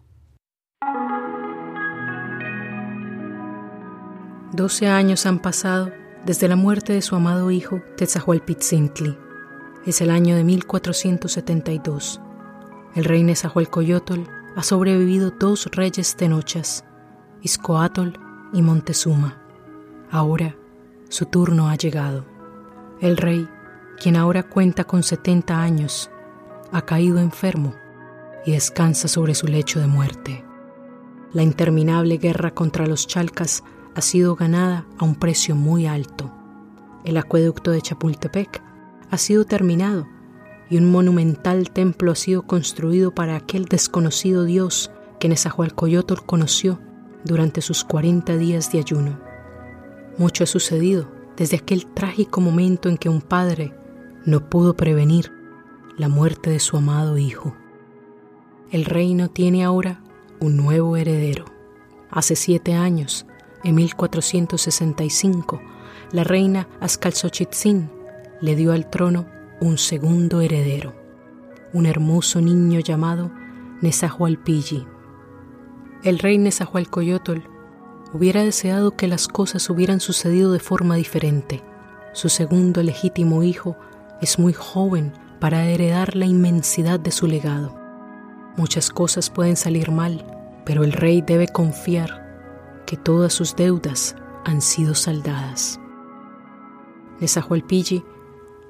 12 años han pasado desde la muerte de su amado hijo Tetzahualpitzintli. Es el año de 1472. El rey Nezahualcóyotl ha sobrevivido 2 reyes tenochas, Izcoatl y Montezuma. Ahora su turno ha llegado. El rey, quien ahora cuenta con 70 años, ha caído enfermo y descansa sobre su lecho de muerte. La interminable guerra contra los chalcas ha sido ganada a un precio muy alto. El acueducto de Chapultepec ha sido terminado y un monumental templo ha sido construido para aquel desconocido dios que Nezahualcóyotl conoció durante sus 40 días de ayuno. Mucho ha sucedido desde aquel trágico momento en que un padre no pudo prevenir la muerte de su amado hijo. El reino tiene ahora un nuevo heredero. Hace 7 años, en 1465, la reina Azcaltzochitzin le dio al trono un segundo heredero, un hermoso niño llamado Nezahualpilli. El rey Nezahualcóyotl hubiera deseado que las cosas hubieran sucedido de forma diferente. Su segundo legítimo hijo es muy joven para heredar la inmensidad de su legado. Muchas cosas pueden salir mal, pero el rey debe confiar que todas sus deudas han sido saldadas. Nezahualpilli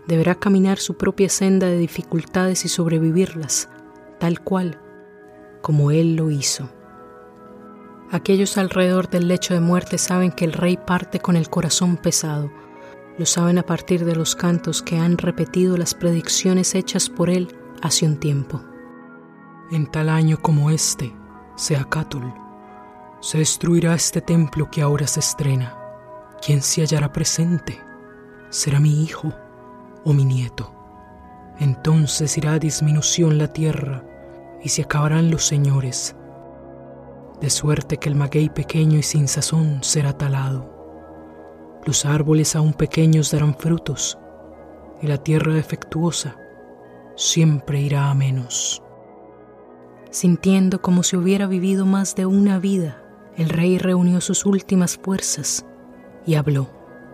deberá caminar su propia senda de dificultades y sobrevivirlas, tal cual como él lo hizo. Aquellos alrededor del lecho de muerte saben que el rey parte con el corazón pesado. Lo saben a partir de los cantos que han repetido las predicciones hechas por él hace un tiempo. En tal año como este, Seacatul, se destruirá este templo que ahora se estrena. ¿Quién se hallará presente? ¿Será mi hijo o mi nieto? Entonces irá a disminución la tierra y se acabarán los señores, de suerte que el maguey pequeño y sin sazón será talado. Los árboles aún pequeños darán frutos y la tierra defectuosa siempre irá a menos. Sintiendo como si hubiera vivido más de una vida, el rey reunió sus últimas fuerzas y habló.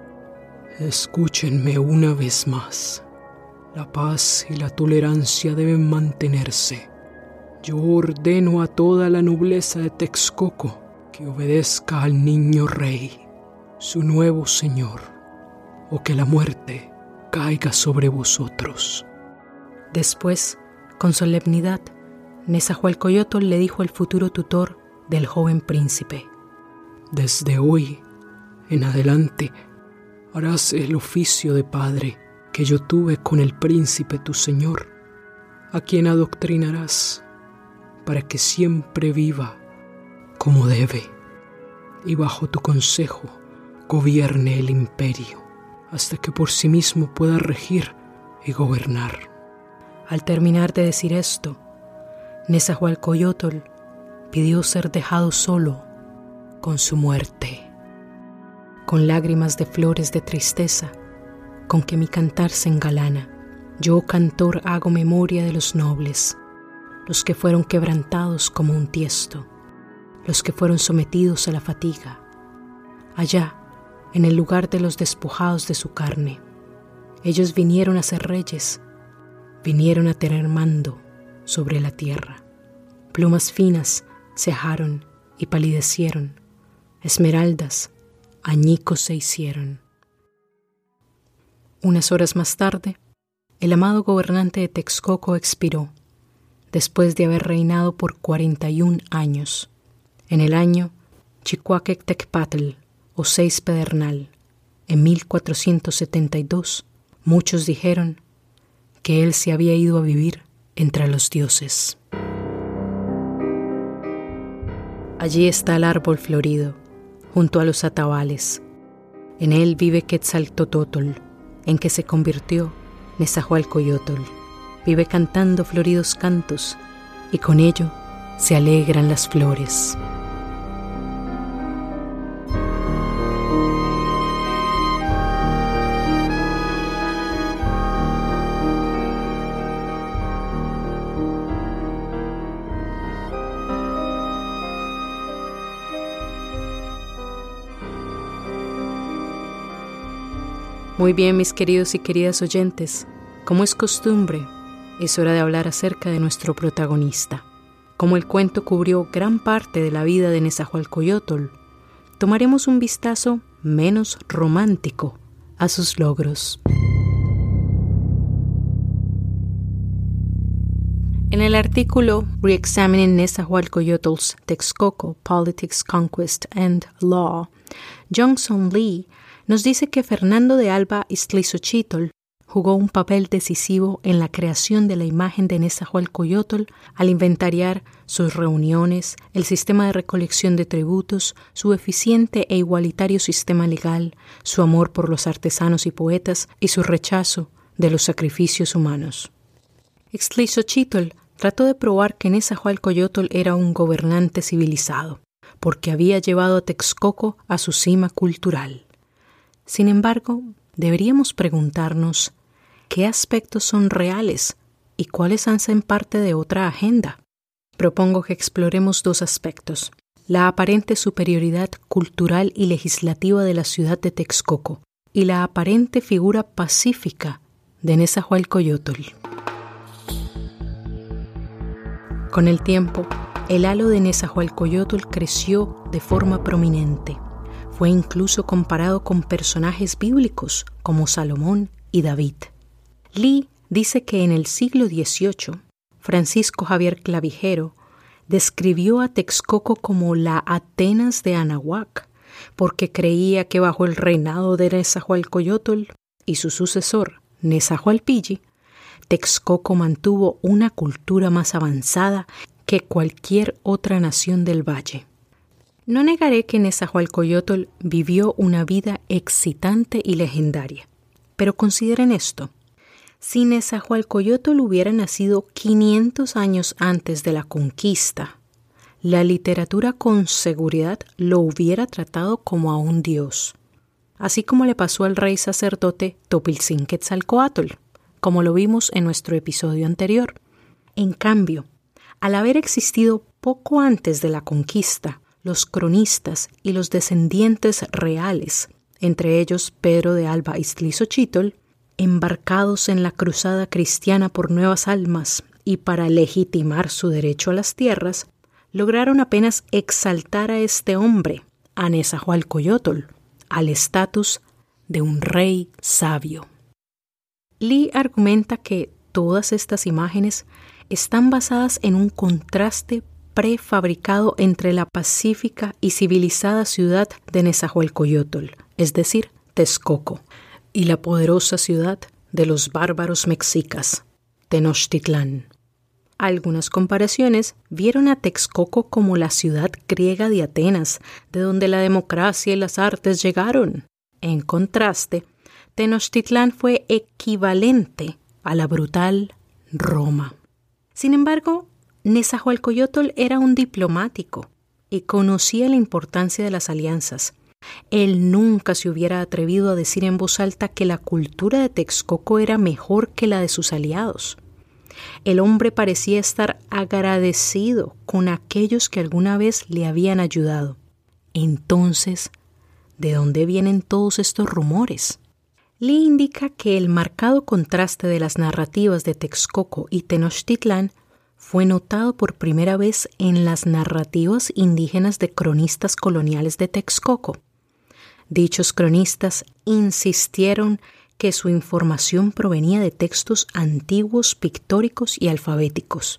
Escúchenme una vez más. La paz y la tolerancia deben mantenerse. Yo ordeno a toda la nobleza de Texcoco que obedezca al niño rey, su nuevo señor, o que la muerte caiga sobre vosotros. Después, con solemnidad, Nezahualcóyotl le dijo al futuro tutor del joven príncipe: Desde hoy en adelante harás el oficio de padre que yo tuve con el príncipe tu señor, a quien adoctrinarás para que siempre viva como debe y bajo tu consejo gobierne el imperio hasta que por sí mismo pueda regir y gobernar. Al terminar de decir esto, Nezahualcóyotl pidió ser dejado solo con su muerte. Con lágrimas de flores de tristeza, con que mi cantar se engalana, yo, cantor, hago memoria de los nobles, los que fueron quebrantados como un tiesto, los que fueron sometidos a la fatiga, allá, en el lugar de los despojados de su carne. Ellos vinieron a ser reyes, vinieron a tener mando sobre la tierra. Plumas finas se ajaron y palidecieron, esmeraldas, añicos se hicieron. Unas horas más tarde, el amado gobernante de Texcoco expiró, después de haber reinado por 41 años, en el año Chicoaquec-Tecpatl, o 6 Pedernal, en 1472, muchos dijeron que él se había ido a vivir entre los dioses. Allí está el árbol florido, junto a los atabales. En él vive Quetzaltótotl, en que se convirtió Nezahualcóyotl. Vive cantando floridos cantos, y con ello se alegran las flores. Muy bien, mis queridos y queridas oyentes, como es costumbre, es hora de hablar acerca de nuestro protagonista. Como el cuento cubrió gran parte de la vida de Nezahualcóyotl, tomaremos un vistazo menos romántico a sus logros. En el artículo Re-Examining Nezahualcóyotl's Texcoco, Politics, Conquest and Law, Johnson Lee nos dice que Fernando de Alba Iztlizochitl jugó un papel decisivo en la creación de la imagen de Nezahualcóyotl al inventariar sus reuniones, el sistema de recolección de tributos, su eficiente e igualitario sistema legal, su amor por los artesanos y poetas y su rechazo de los sacrificios humanos. Iztlizochitl trató de probar que Nezahualcóyotl era un gobernante civilizado, porque había llevado a Texcoco a su cima cultural. Sin embargo, deberíamos preguntarnos qué aspectos son reales y cuáles hacen parte de otra agenda. Propongo que exploremos 2 aspectos: la aparente superioridad cultural y legislativa de la ciudad de Texcoco y la aparente figura pacífica de Nezahualcóyotl. Con el tiempo, el halo de Nezahualcóyotl creció de forma prominente. Fue incluso comparado con personajes bíblicos como Salomón y David. Lee dice que en el siglo XVIII, Francisco Javier Clavijero describió a Texcoco como la Atenas de Anahuac, porque creía que bajo el reinado de Nezahualcóyotl y su sucesor, Nezahualpilli, Texcoco mantuvo una cultura más avanzada que cualquier otra nación del valle. No negaré que Nezahualcóyotl vivió una vida excitante y legendaria, pero consideren esto. Si Nezahualcóyotl hubiera nacido 500 años antes de la conquista, la literatura con seguridad lo hubiera tratado como a un dios, así como le pasó al rey sacerdote Topiltzin-Quetzalcóatl, como lo vimos en nuestro episodio anterior. En cambio, al haber existido poco antes de la conquista, los cronistas y los descendientes reales, entre ellos Pedro de Alba Iztlizochitl, embarcados en la cruzada cristiana por nuevas almas y para legitimar su derecho a las tierras, lograron apenas exaltar a este hombre, a Nezahualcóyotl, al estatus de un rey sabio. Lee argumenta que todas estas imágenes están basadas en un contraste prefabricado entre la pacífica y civilizada ciudad de Nezahualcóyotl, es decir, Texcoco, y la poderosa ciudad de los bárbaros mexicas, Tenochtitlán. Algunas comparaciones vieron a Texcoco como la ciudad griega de Atenas, de donde la democracia y las artes llegaron. En contraste, Tenochtitlán fue equivalente a la brutal Roma. Sin embargo, Nezahualcóyotl era un diplomático y conocía la importancia de las alianzas. Él nunca se hubiera atrevido a decir en voz alta que la cultura de Texcoco era mejor que la de sus aliados. El hombre parecía estar agradecido con aquellos que alguna vez le habían ayudado. Entonces, ¿de dónde vienen todos estos rumores? Lee indica que el marcado contraste de las narrativas de Texcoco y Tenochtitlán fue notado por primera vez en las narrativas indígenas de cronistas coloniales de Texcoco. Dichos cronistas insistieron que su información provenía de textos antiguos, pictóricos y alfabéticos.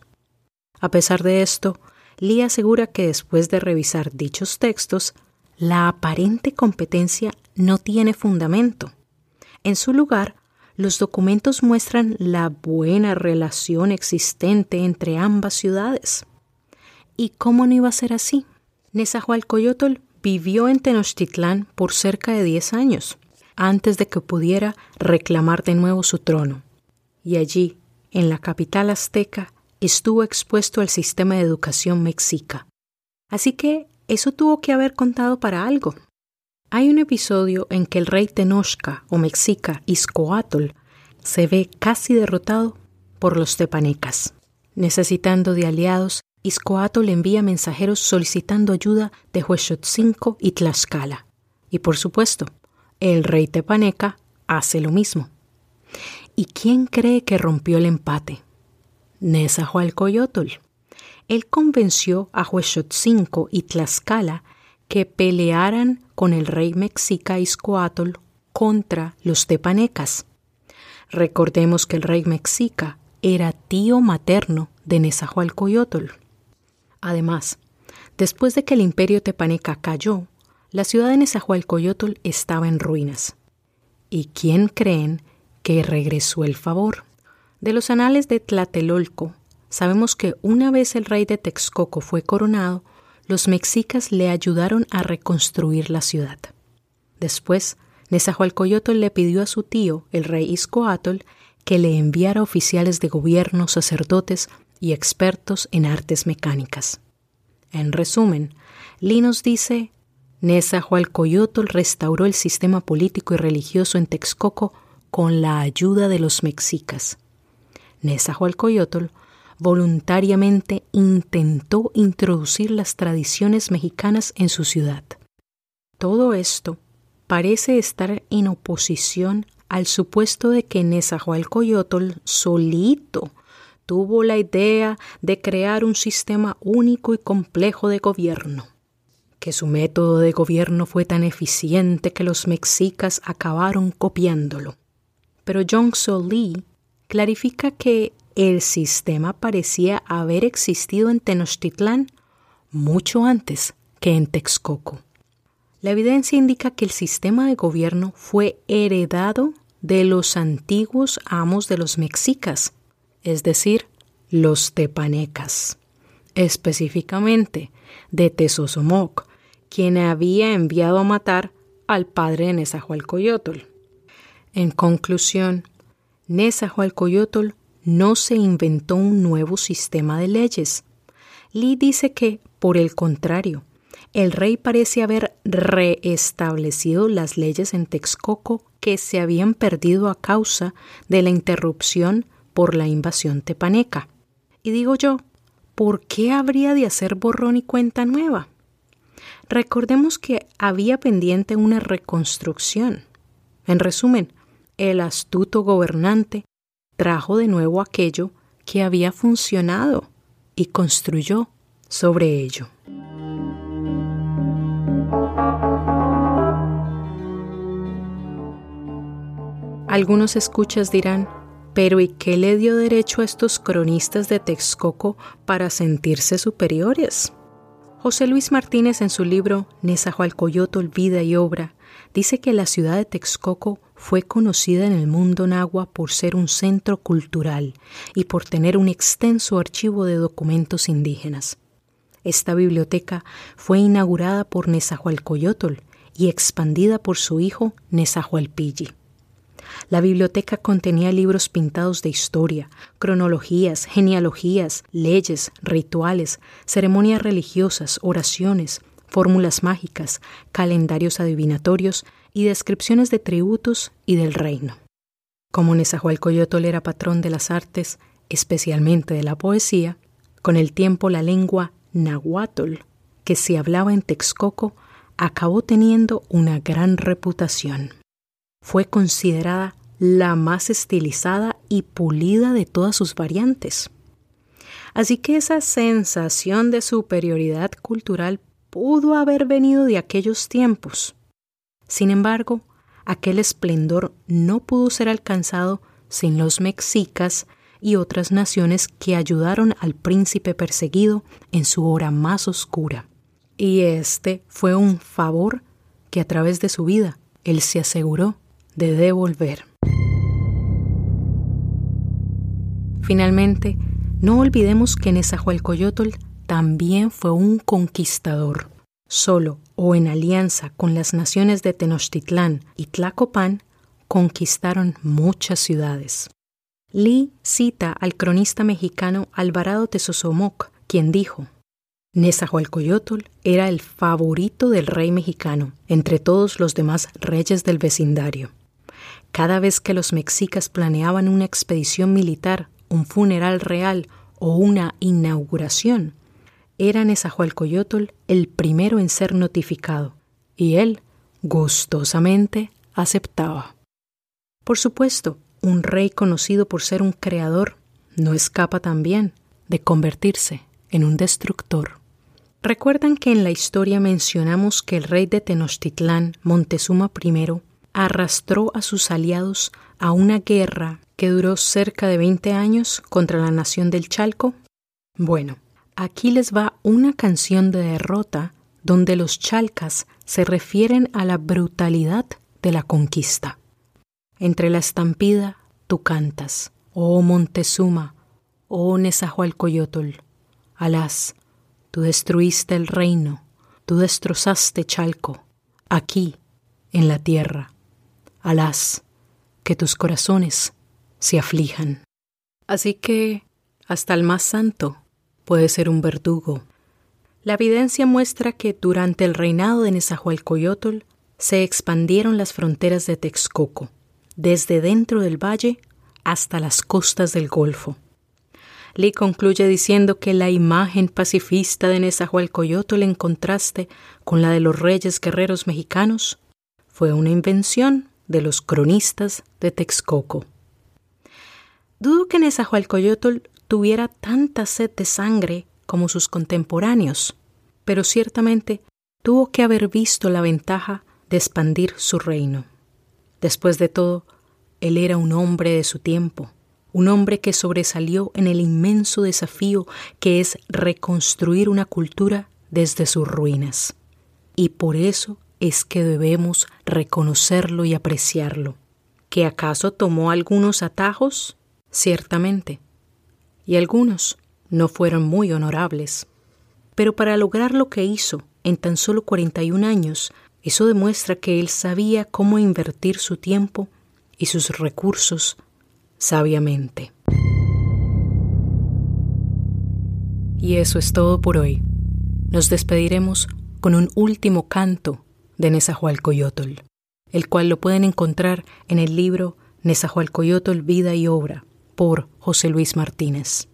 A pesar de esto, Lee asegura que después de revisar dichos textos, la aparente competencia no tiene fundamento. En su lugar, los documentos muestran la buena relación existente entre ambas ciudades. ¿Y cómo no iba a ser así? Nezahualcóyotl vivió en Tenochtitlán por cerca de 10 años, antes de que pudiera reclamar de nuevo su trono. Y allí, en la capital azteca, estuvo expuesto al sistema de educación mexica. Así que eso tuvo que haber contado para algo. Hay un episodio en que el rey Tenochca o mexica Izcoatl se ve casi derrotado por los tepanecas. Necesitando de aliados, Izcoatl envía mensajeros solicitando ayuda de Huexotzinco y Tlaxcala. Y por supuesto, el rey tepaneca hace lo mismo. ¿Y quién cree que rompió el empate? Nezahualcóyotl. Él convenció a Huexotzinco y Tlaxcala que pelearan con el rey mexica Izcoatl contra los tepanecas. Recordemos que el rey mexica era tío materno de Nezahualcóyotl. Además, después de que el imperio tepaneca cayó, la ciudad de Nezahualcóyotl estaba en ruinas. ¿Y quién creen que regresó el favor? De los anales de Tlatelolco, sabemos que una vez el rey de Texcoco fue coronado, los mexicas le ayudaron a reconstruir la ciudad. Después, Nezahualcóyotl le pidió a su tío, el rey Izcoatl, que le enviara oficiales de gobierno, sacerdotes y expertos en artes mecánicas. En resumen, Lee nos dice: Nezahualcóyotl restauró el sistema político y religioso en Texcoco con la ayuda de los mexicas. Nezahualcóyotl voluntariamente intentó introducir las tradiciones mexicanas en su ciudad. Todo esto parece estar en oposición al supuesto de que Nezahualcóyotl solito tuvo la idea de crear un sistema único y complejo de gobierno, que su método de gobierno fue tan eficiente que los mexicas acabaron copiándolo. Pero Yongso Lee clarifica que el sistema parecía haber existido en Tenochtitlán mucho antes que en Texcoco. La evidencia indica que el sistema de gobierno fue heredado de los antiguos amos de los mexicas, es decir, los tepanecas, específicamente de Tezozomoc, quien había enviado a matar al padre de Nezahualcóyotl. En conclusión, Nezahualcóyotl no se inventó un nuevo sistema de leyes. Li dice que, por el contrario, el rey parece haber reestablecido las leyes en Texcoco que se habían perdido a causa de la interrupción por la invasión tepaneca. Y digo yo, ¿por qué habría de hacer borrón y cuenta nueva? Recordemos que había pendiente una reconstrucción. En resumen, el astuto gobernante trajo de nuevo aquello que había funcionado y construyó sobre ello. Algunos escuchas dirán, pero ¿y qué le dio derecho a estos cronistas de Texcoco para sentirse superiores? José Luis Martínez, en su libro Nezahualcóyotl, vida y obra, dice que la ciudad de Texcoco fue conocida en el mundo náhuatl por ser un centro cultural y por tener un extenso archivo de documentos indígenas. Esta biblioteca fue inaugurada por Nezahualcóyotl y expandida por su hijo Nezahualpilli. La biblioteca contenía libros pintados de historia, cronologías, genealogías, leyes, rituales, ceremonias religiosas, oraciones, fórmulas mágicas, calendarios adivinatorios y descripciones de tributos y del reino. Como Nezahualcóyotl era patrón de las artes, especialmente de la poesía, con el tiempo la lengua náhuatl, que se hablaba en Texcoco, acabó teniendo una gran reputación. Fue considerada la más estilizada y pulida de todas sus variantes. Así que esa sensación de superioridad cultural pudo haber venido de aquellos tiempos. Sin embargo, aquel esplendor no pudo ser alcanzado sin los mexicas y otras naciones que ayudaron al príncipe perseguido en su hora más oscura. Y este fue un favor que a través de su vida él se aseguró de devolver. Finalmente, no olvidemos que Nezahualcóyotl también fue un conquistador. Solo o en alianza con las naciones de Tenochtitlán y Tlacopan, conquistaron muchas ciudades. Li cita al cronista mexicano Alvarado Tezozomoc, quien dijo: Nezahualcóyotl era el favorito del rey mexicano entre todos los demás reyes del vecindario. Cada vez que los mexicas planeaban una expedición militar, un funeral real o una inauguración, era Nezahualcóyotl el primero en ser notificado, y él gustosamente aceptaba. Por supuesto, un rey conocido por ser un creador no escapa también de convertirse en un destructor. ¿Recuerdan que en la historia mencionamos que el rey de Tenochtitlán, Montezuma I, arrastró a sus aliados a una guerra que duró cerca de 20 años contra la nación del Chalco? Bueno, aquí les va una canción de derrota donde los chalcas se refieren a la brutalidad de la conquista. Entre la estampida tú cantas, oh Montezuma, oh Nezahualcóyotl, alas, tú destruiste el reino, tú destrozaste Chalco, aquí, en la tierra. Alas, que tus corazones se aflijan. Así que, hasta el más santo puede ser un verdugo. La evidencia muestra que durante el reinado de Nezahualcóyotl se expandieron las fronteras de Texcoco, desde dentro del valle hasta las costas del Golfo. Li concluye diciendo que la imagen pacifista de Nezahualcóyotl en contraste con la de los reyes guerreros mexicanos fue una invención de los cronistas de Texcoco. Dudo que Nezahualcóyotl tuviera tanta sed de sangre como sus contemporáneos, pero ciertamente tuvo que haber visto la ventaja de expandir su reino. Después de todo, él era un hombre de su tiempo, un hombre que sobresalió en el inmenso desafío que es reconstruir una cultura desde sus ruinas. Y por eso es que debemos reconocerlo y apreciarlo. ¿Que acaso tomó algunos atajos? Ciertamente. Y algunos no fueron muy honorables. Pero para lograr lo que hizo en tan solo 41 años, eso demuestra que él sabía cómo invertir su tiempo y sus recursos sabiamente. Y eso es todo por hoy. Nos despediremos con un último canto de Nezahualcóyotl, el cual lo pueden encontrar en el libro Nezahualcóyotl, Vida y Obra, por José Luis Martínez.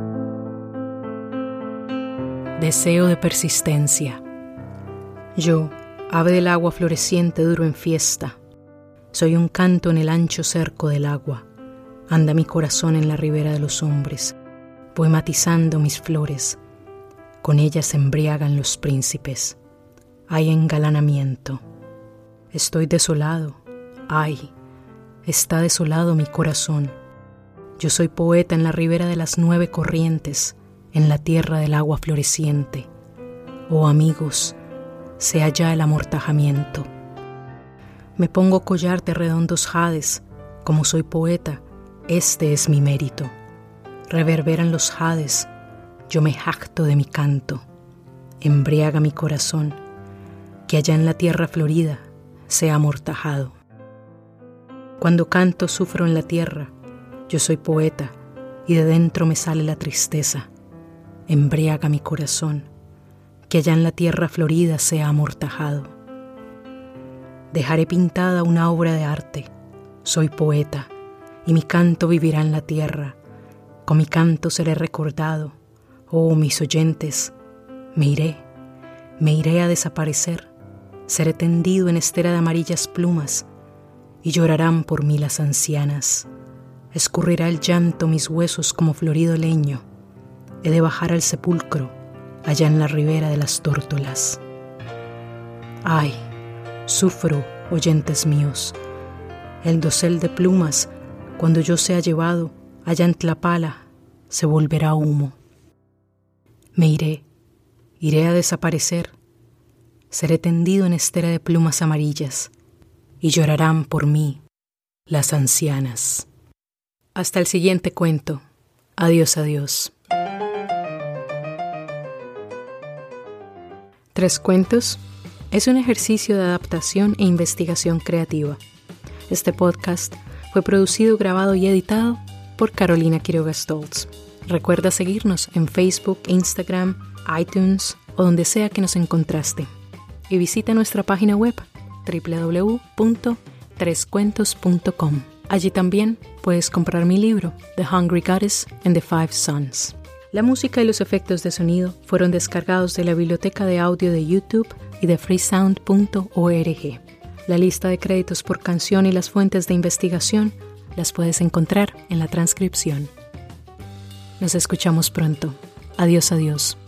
Deseo de persistencia. Yo, ave del agua floreciente, duro en fiesta, soy un canto en el ancho cerco del agua. Anda mi corazón en la ribera de los hombres, poematizando mis flores. Con ellas se embriagan los príncipes. Hay engalanamiento. Estoy desolado. Ay, está desolado mi corazón. Yo soy poeta en la ribera de las 9 corrientes, en la tierra del agua floreciente. Oh amigos, sea ya el amortajamiento. Me pongo collar de redondos jades, como soy poeta, este es mi mérito. Reverberan los jades, yo me jacto de mi canto. Embriaga mi corazón, que allá en la tierra florida sea amortajado. Cuando canto sufro en la tierra, yo soy poeta, y de dentro me sale la tristeza. Embriaga mi corazón, que allá en la tierra florida sea amortajado. Dejaré pintada una obra de arte, soy poeta, y mi canto vivirá en la tierra. Con mi canto seré recordado. Oh, mis oyentes, me iré a desaparecer. Seré tendido en estera de amarillas plumas, y llorarán por mí las ancianas. Escurrirá el llanto mis huesos como florido leño. He de bajar al sepulcro, allá en la ribera de las tórtolas. Ay, sufro, oyentes míos. El dosel de plumas, cuando yo sea llevado allá en Tlapala, se volverá humo. Me iré a desaparecer. Seré tendido en estera de plumas amarillas, y llorarán por mí las ancianas. Hasta el siguiente cuento. Adiós, adiós. 3 cuentos es un ejercicio de adaptación e investigación creativa. Este podcast fue producido, grabado y editado por Carolina Quiroga Stoltz. Recuerda seguirnos en Facebook, Instagram, iTunes o donde sea que nos encontraste. Y visita nuestra página web www.trescuentos.com. Allí también puedes comprar mi libro, The Hungry Goddess and the 5 Sons. La música y los efectos de sonido fueron descargados de la biblioteca de audio de YouTube y de freesound.org. La lista de créditos por canción y las fuentes de investigación las puedes encontrar en la transcripción. Nos escuchamos pronto. Adiós, adiós.